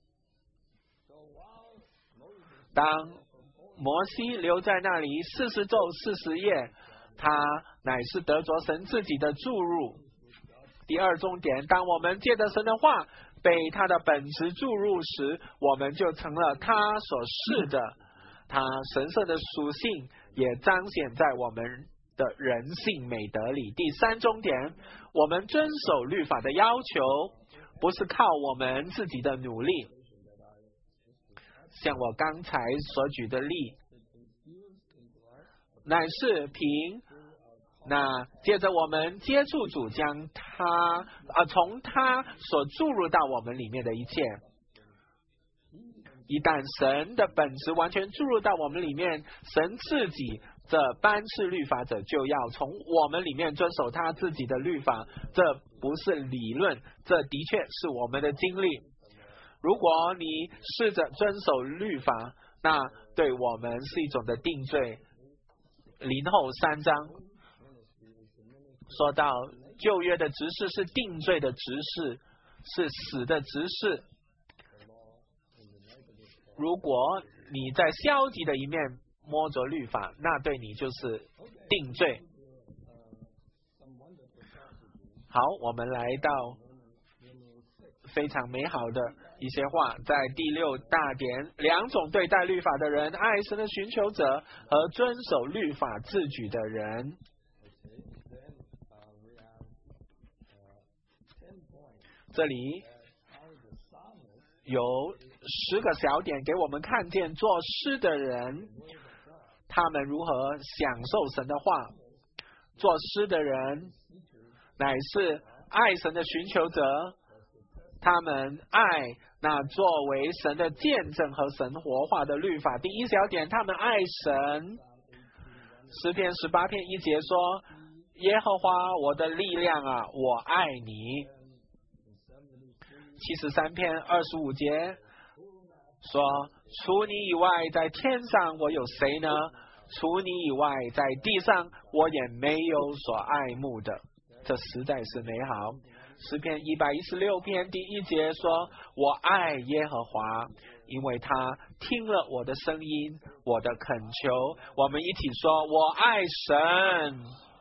当摩西留在那里40昼40夜，他乃是得着神自己的注入。第二重点，当我们借着神的话被他的本质注入时，我们就成了他所是的，他神圣的属性也彰显在我们的人性美德里。第三重点，我们遵守律法的要求不是靠我们自己的努力， 像我刚才所举的例，乃是凭那接着我们接触主，将他从他所注入到我们里面的一切。一旦神的本质完全注入到我们里面，神自己这颁赐律法者就要从我们里面遵守他自己的律法。这不是理论，这的确是我们的经历。如果你试着遵守律法，那对我们是一种的定罪。林后3章说到旧约的执事是定罪的执事，是死的执事。如果你在消极的一面摸着律法，那对你就是定罪。好，我们来到非常美好的一些话，在第6大点，2种对待律法的人：爱神的寻求者和遵守律法自举的人。这里有10个小点给我们看见作诗的人他们如何享受神的话。作诗的人乃是爱神的寻求者，他们爱那作为神的见证和神活化的律法。第1小点，他们爱神。诗篇18篇1节说：耶和华我的力量啊，我爱你。73篇25节说：除你以外，在天上我有谁呢？除你以外，在地上我也没有所爱慕的。这实在是美好。诗篇116篇第1节说：我爱耶和华，因为他听了我的声音，我的恳求。我们一起说：我爱神。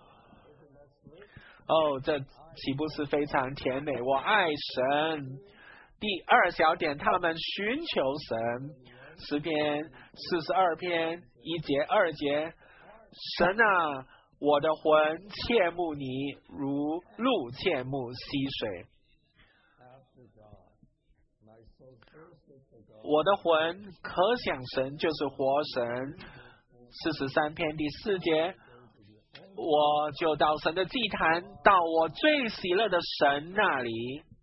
哦，这岂不是非常甜美？我爱神。第2小点，他们寻求神。诗篇42篇1节2节：神啊，我的魂切慕你，如鹿切慕溪水。我的魂可想神，就是活神。43篇第4节：我就到神的祭坛，到我最喜乐的神那里。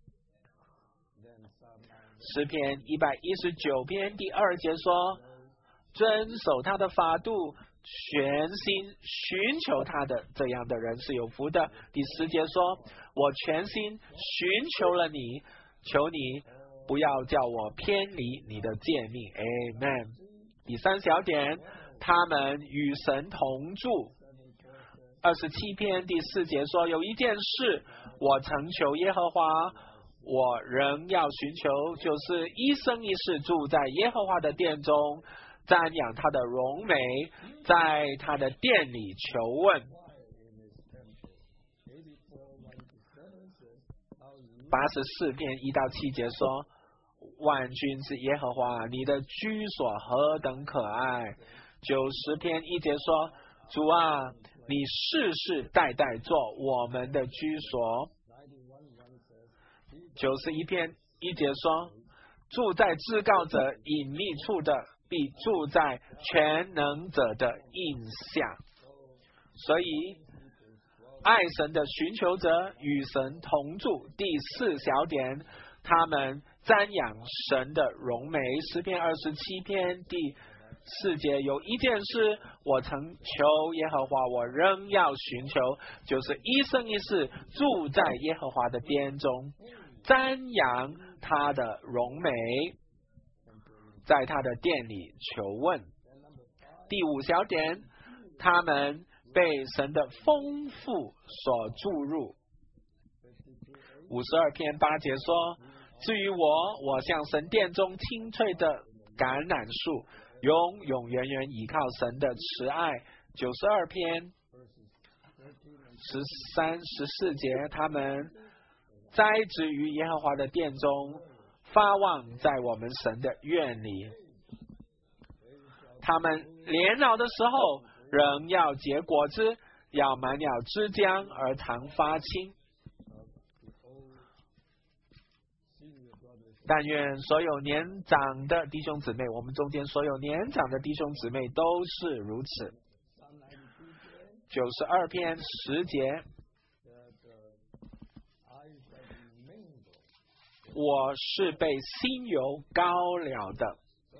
诗篇119篇第2节说：遵守他的法度，全心寻求他的，这样的人是有福的。第10节说：我全心寻求了你，求你不要叫我偏离你的诫命。 Amen。 第3小点，他们与神同住。27篇第4节说：有一件事我曾求耶和华，我仍要寻求，就是一生一世住在耶和华的殿中，瞻仰他的荣美，在他的殿里求问。84篇1到7节说：万军之耶和华，你的居所何等可爱。90篇1节说：主啊，你世世代代做我们的居所。91篇1节说：住在至高者隐秘处的，必住在全能者的荫下。所以爱神的寻求者与神同住。第4小点，他们瞻仰神的荣美。诗篇27篇第4节：有一件事我曾求耶和华，我仍要寻求，就是一生一世住在耶和华的殿中，瞻仰他的荣美，在他的殿里求问。第5小点，他们被神的丰富所注入。52篇8节说：至于我像神殿中青翠的橄榄树，永永远远倚靠神的慈爱。92篇13、14节，他们栽植于耶和华的殿中，发旺在我们神的院里。他们年老的时候仍要结果子，要满了枝浆而常发青。 但愿所有年长的弟兄姊妹，我们中间所有年长的弟兄姊妹都是如此。92篇10节，我是被新油膏了的。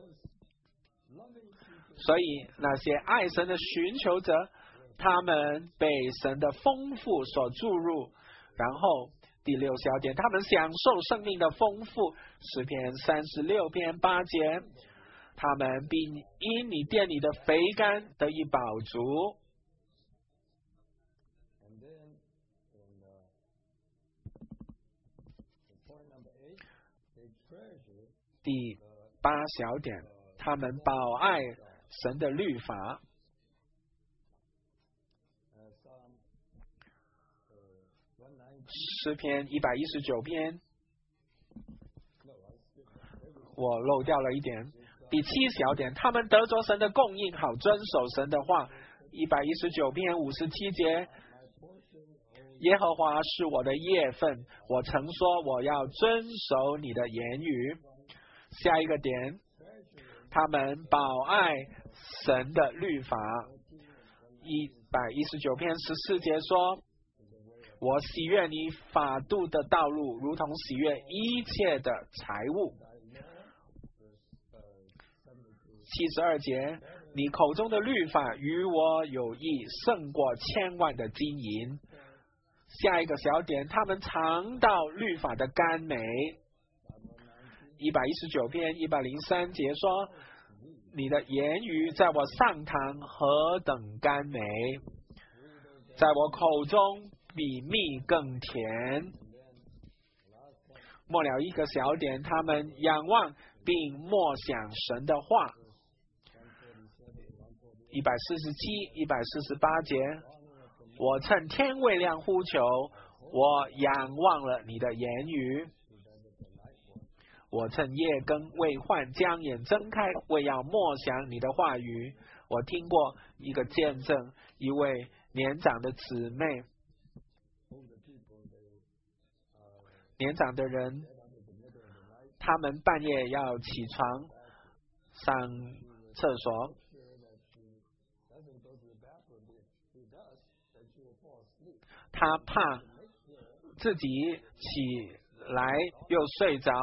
所以那些爱神的寻求者，他们被神的丰富所注入。然后第6小点，他们享受生命的丰富。诗篇36篇8节，他们必因你殿里的肥甘得以饱足。第8小点，他们保爱神的律法。诗篇119篇，我漏掉了一点。第7小点，他们得着神的供应，好遵守神的话。119篇57节，耶和华是我的业份，我曾说我要遵守你的言语。下一个点，他们保爱神的律法。119篇14节说，我喜悦你法度的道路，如同喜悦一切的财物。72节，你口中的律法与我有益，胜过1000万的金银。下一个小点，他们尝到律法的甘美。119篇103节说，你的言语在我上膛何等甘美，在我口中比蜜更甜。末了一个小点，他们仰望并默想神的话。147、148节，我趁天未亮呼求，我仰望了你的言语。我趁夜更未换，将眼睁开，为要默想你的话语。我听过一个见证，一位年长的姊妹，年长的人，他们半夜要起床上厕所，他怕自己起来又睡着，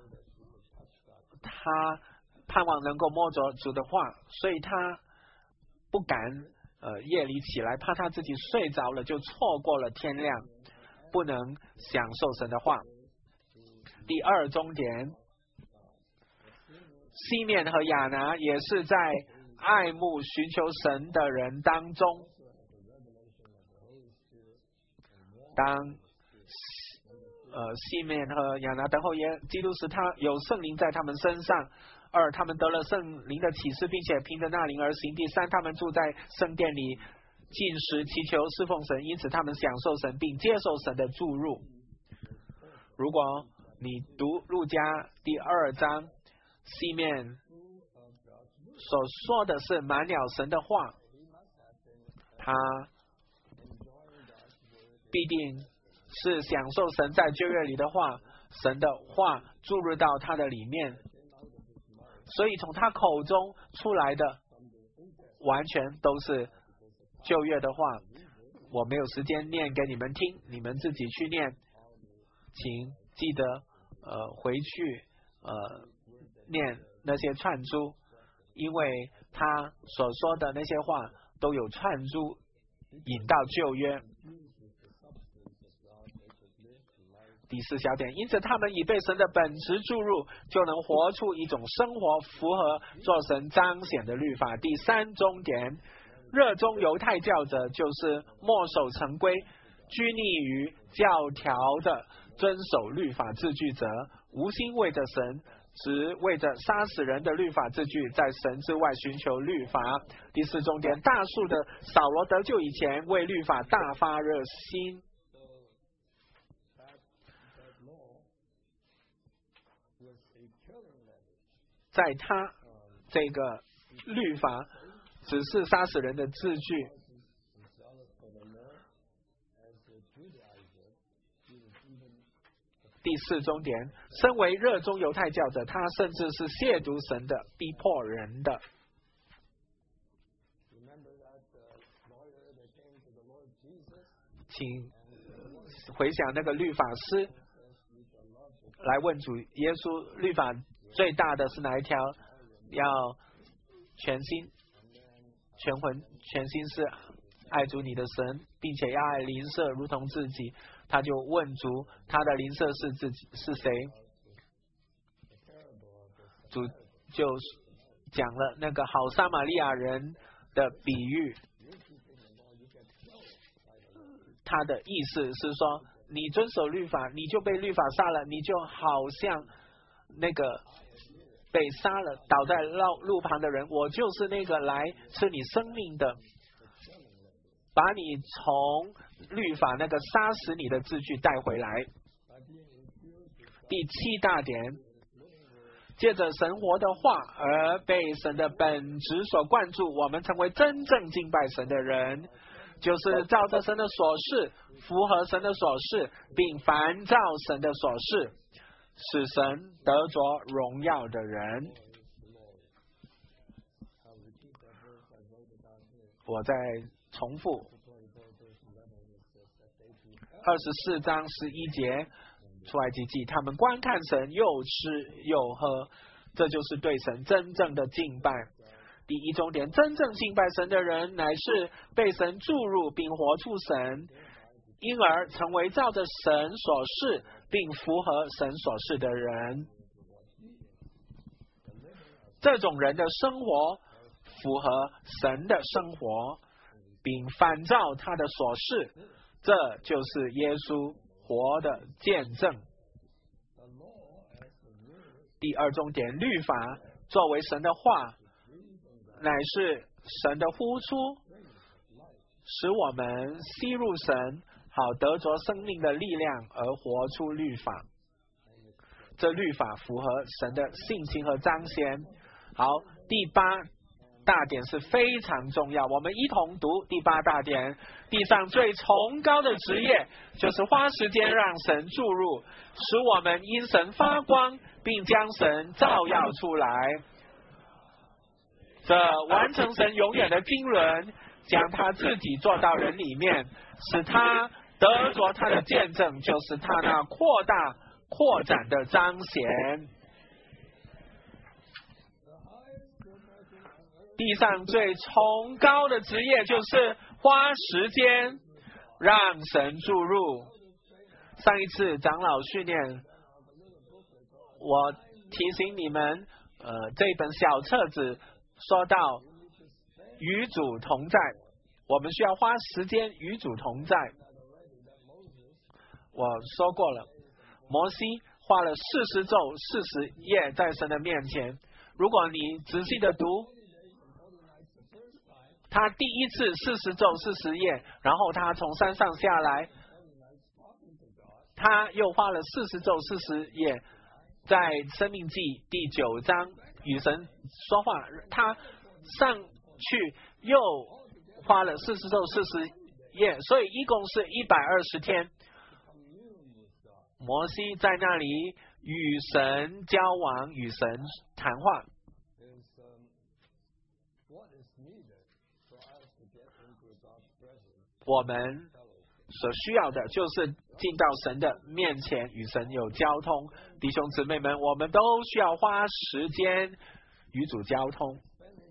他盼望能够摸着主的话，所以他不敢夜里起来，怕他自己睡着了就错过了天亮，不能享受神的话。第2终点，西面和亚拿也是在爱慕寻求神的人当中。当西面和亚拿等候基督时，他有圣灵在他们身上。2，他们得了圣灵的启示，并且凭着那灵而行。第3，他们住在圣殿里进食祈求侍奉神，因此他们享受神并接受神的注入。如果你读路加第2章，西面所说的是满了神的话，他必定是享受神在旧约里的话，神的话注入到他的里面，所以从他口中出来的完全都是旧约的话。我没有时间念给你们听，你们自己去念，请记得回去念那些串珠，因为他所说的那些话都有串珠引到旧约。第4小点，因此他们已被神的本质注入，就能活出一种生活符合做神彰显的律法。第3终点，热衷犹太教者就是墨守成规，拘泥于教条的遵守律法字句者，无心为着神，只为着杀死人的律法字句，在神之外寻求律法。第4终点，大数的扫罗得救以前，为律法大发热心。在他这个律法只是杀死人的字句。第第4重点，身为热衷犹太教的，他甚至是亵渎神的、逼迫人的。请回想那个律法师来问主耶稣，律法最大的是哪一条？要全心、全魂、全心是爱主你的神，并且要爱邻舍如同自己。他就问主，他的邻舍是谁？主就讲了那个好撒玛利亚人的比喻，他的意思是说，你遵守律法，你就被律法杀了，你就好像那个被杀了倒在路旁的人，我就是那个来吃你生命的，把你从律法那个杀死你的字句带回来。第7大点，借着神活的话而被神的本质所灌注，我们成为真正敬拜神的人，就是照着神的所示，符合神的所示，并凡照神的所示，使神得着荣耀的人。我再重复24章11节，出埃及记，他们观看神，又吃又喝，这就是对神真正的敬拜。第1重点，真正敬拜神的人，乃是被神注入并活出神，因而成为照着神所示并符合神所示的人。这种人的生活符合神的生活，并反照他的所示，这就是耶稣活的见证。第2重点，律法作为神的话，乃是神的呼出，使我们吸入神，好得着生命的力量而活出律法。这律法符合神的性情和彰显。好，第8大点是非常重要，我们一同读第8大点。地上最崇高的职业，就是花时间让神注入，使我们因神发光，并将神照耀出来。这完成神永远的经纶，将他自己做到人里面，使他得着他的见证，就是他那扩大扩展的彰显。地上最崇高的职业，就是花时间让神注入。上一次长老训练，我提醒你们，这本小册子说到与主同在，我们需要花时间与主同在。我说过了，摩西花了40昼40夜在神的面前。如果你仔细的读，他第一次40昼40夜，然后他从山上下来，他又花了40昼40夜在申命记第9章与神说话，他上去又花了40昼40夜，所以一共是120天。摩西在那里与神交往，与神谈话。我们所需要的就是进到神的面前，与神有交通。弟兄姊妹们，我们都需要花时间与主交通。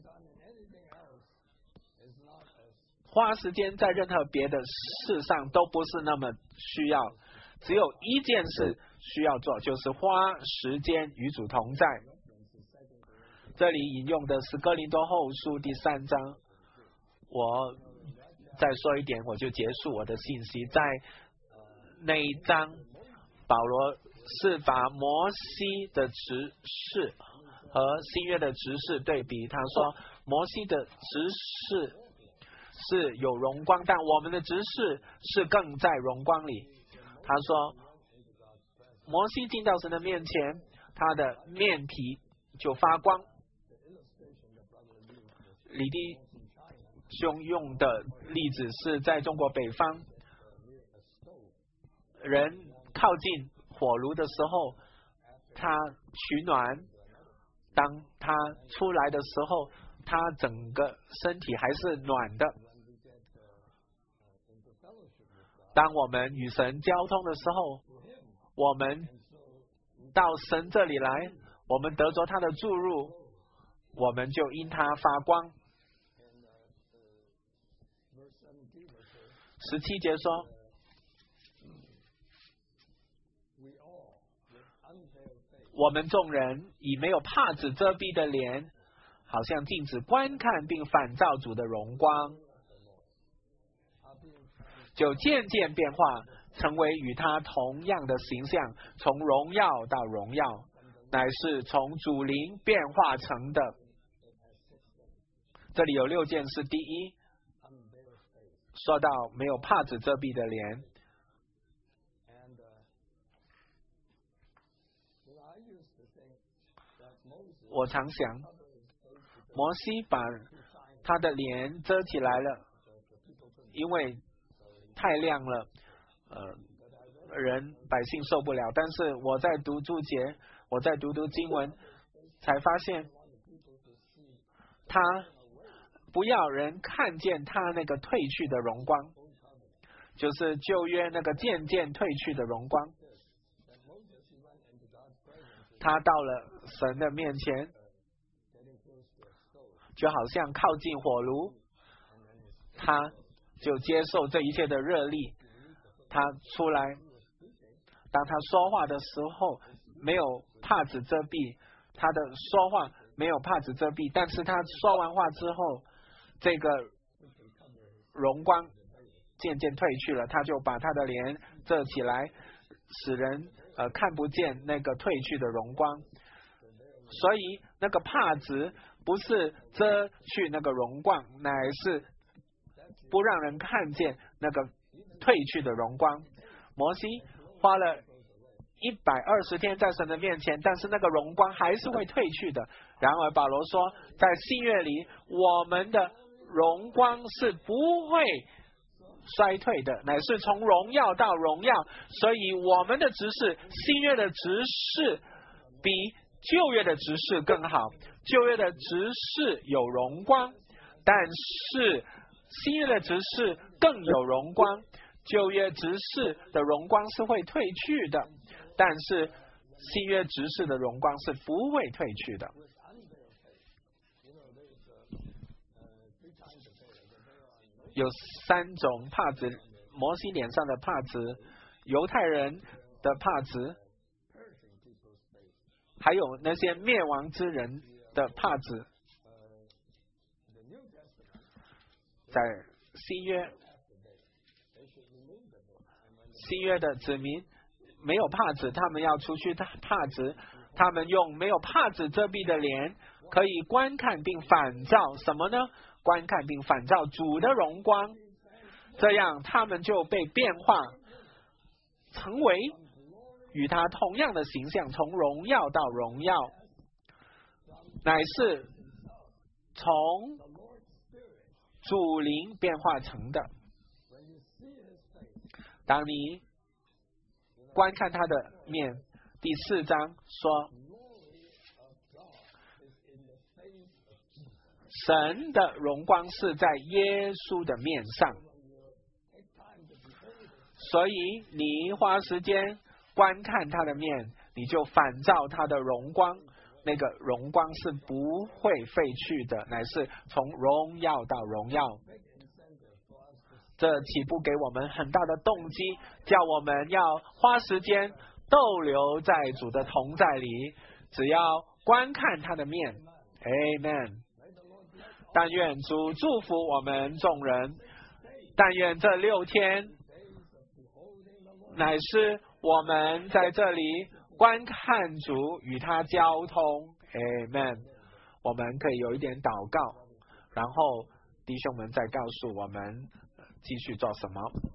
花时间在任何别的事上都不是那么需要，只有一件事需要做，就是花时间与主同在。这里引用的是哥林多后书第3章，我再说一点我就结束我的信息。在那一章，保罗是把摩西的执事和新约的执事对比，他说摩西的执事是有荣光，但我们的执事是更在荣光里。他说摩西进到神的面前，他的面皮就发光。李弟兄用的例子是在中国北方，人靠近火炉的时候，他取暖，当他出来的时候，他整个身体还是暖的。当我们与神交通的时候，我们到神这里来，我们得着他的注入，我们就因他发光。17节说，我们众人以没有帕子遮蔽的脸，好像镜子观看并反照主的荣光，就渐渐变化，成为与他同样的形象，从荣耀到荣耀，乃是从主灵变化成的。这里有6件事。第一，说到没有帕子遮蔽的脸，我常想，摩西把他的脸遮起来了，因为太亮了，百姓受不了。但是我在读注解，我在读经文，才发现他不要人看见他那个褪去的荣光，就是旧约那个渐渐褪去的荣光。他到了神的面前，就好像靠近火炉，他就接受这一切的热力。他出来，当他说话的时候，没有帕子遮蔽，他的说话没有帕子遮蔽，但是他说完话之后，这个荣光渐渐褪去了，他就把他的脸遮起来，使人看不见那个褪去的荣光。所以那个帕子不是遮去那个荣光，乃是不让人看见那个褪去的荣光。摩西花了120天在神的面前，但是那个荣光还是会褪去的。然而保罗说，在新约里，我们的荣光是不会衰退的，乃是从荣耀到荣耀。所以我们的执事，新约的执事比旧约的执事更好。旧约的执事有荣光，但是新约的执事更有荣光。旧约执事的荣光是会褪去的，但是新约执事的荣光是不会褪去的。有3种帕子，摩西脸上的帕子，犹太人的帕子，还有那些灭亡之人的帕子。在新约的子民没有帕子，他们要除去帕子，他们用没有帕子遮蔽的脸，可以观看并反照什么呢？观看并反照主的荣光，这样他们就被变化，成为与他同样的形象，从荣耀到荣耀，乃是从主灵变化成的。当你观看他的面，第4章说，神的荣光是在耶稣的面上，所以你花时间观看他的面，你就反照他的荣光，那个荣光是不会废去的，乃是从荣耀到荣耀。这岂不给我们很大的动机，叫我们要花时间逗留在主的同在里，只要观看他的面。 Amen。 但愿主祝福我们众人，但愿这6天乃是我们在这里观看主，与他交通。 Amen。 我们可以有一点祷告，然后弟兄们再告诉我们继续做什么。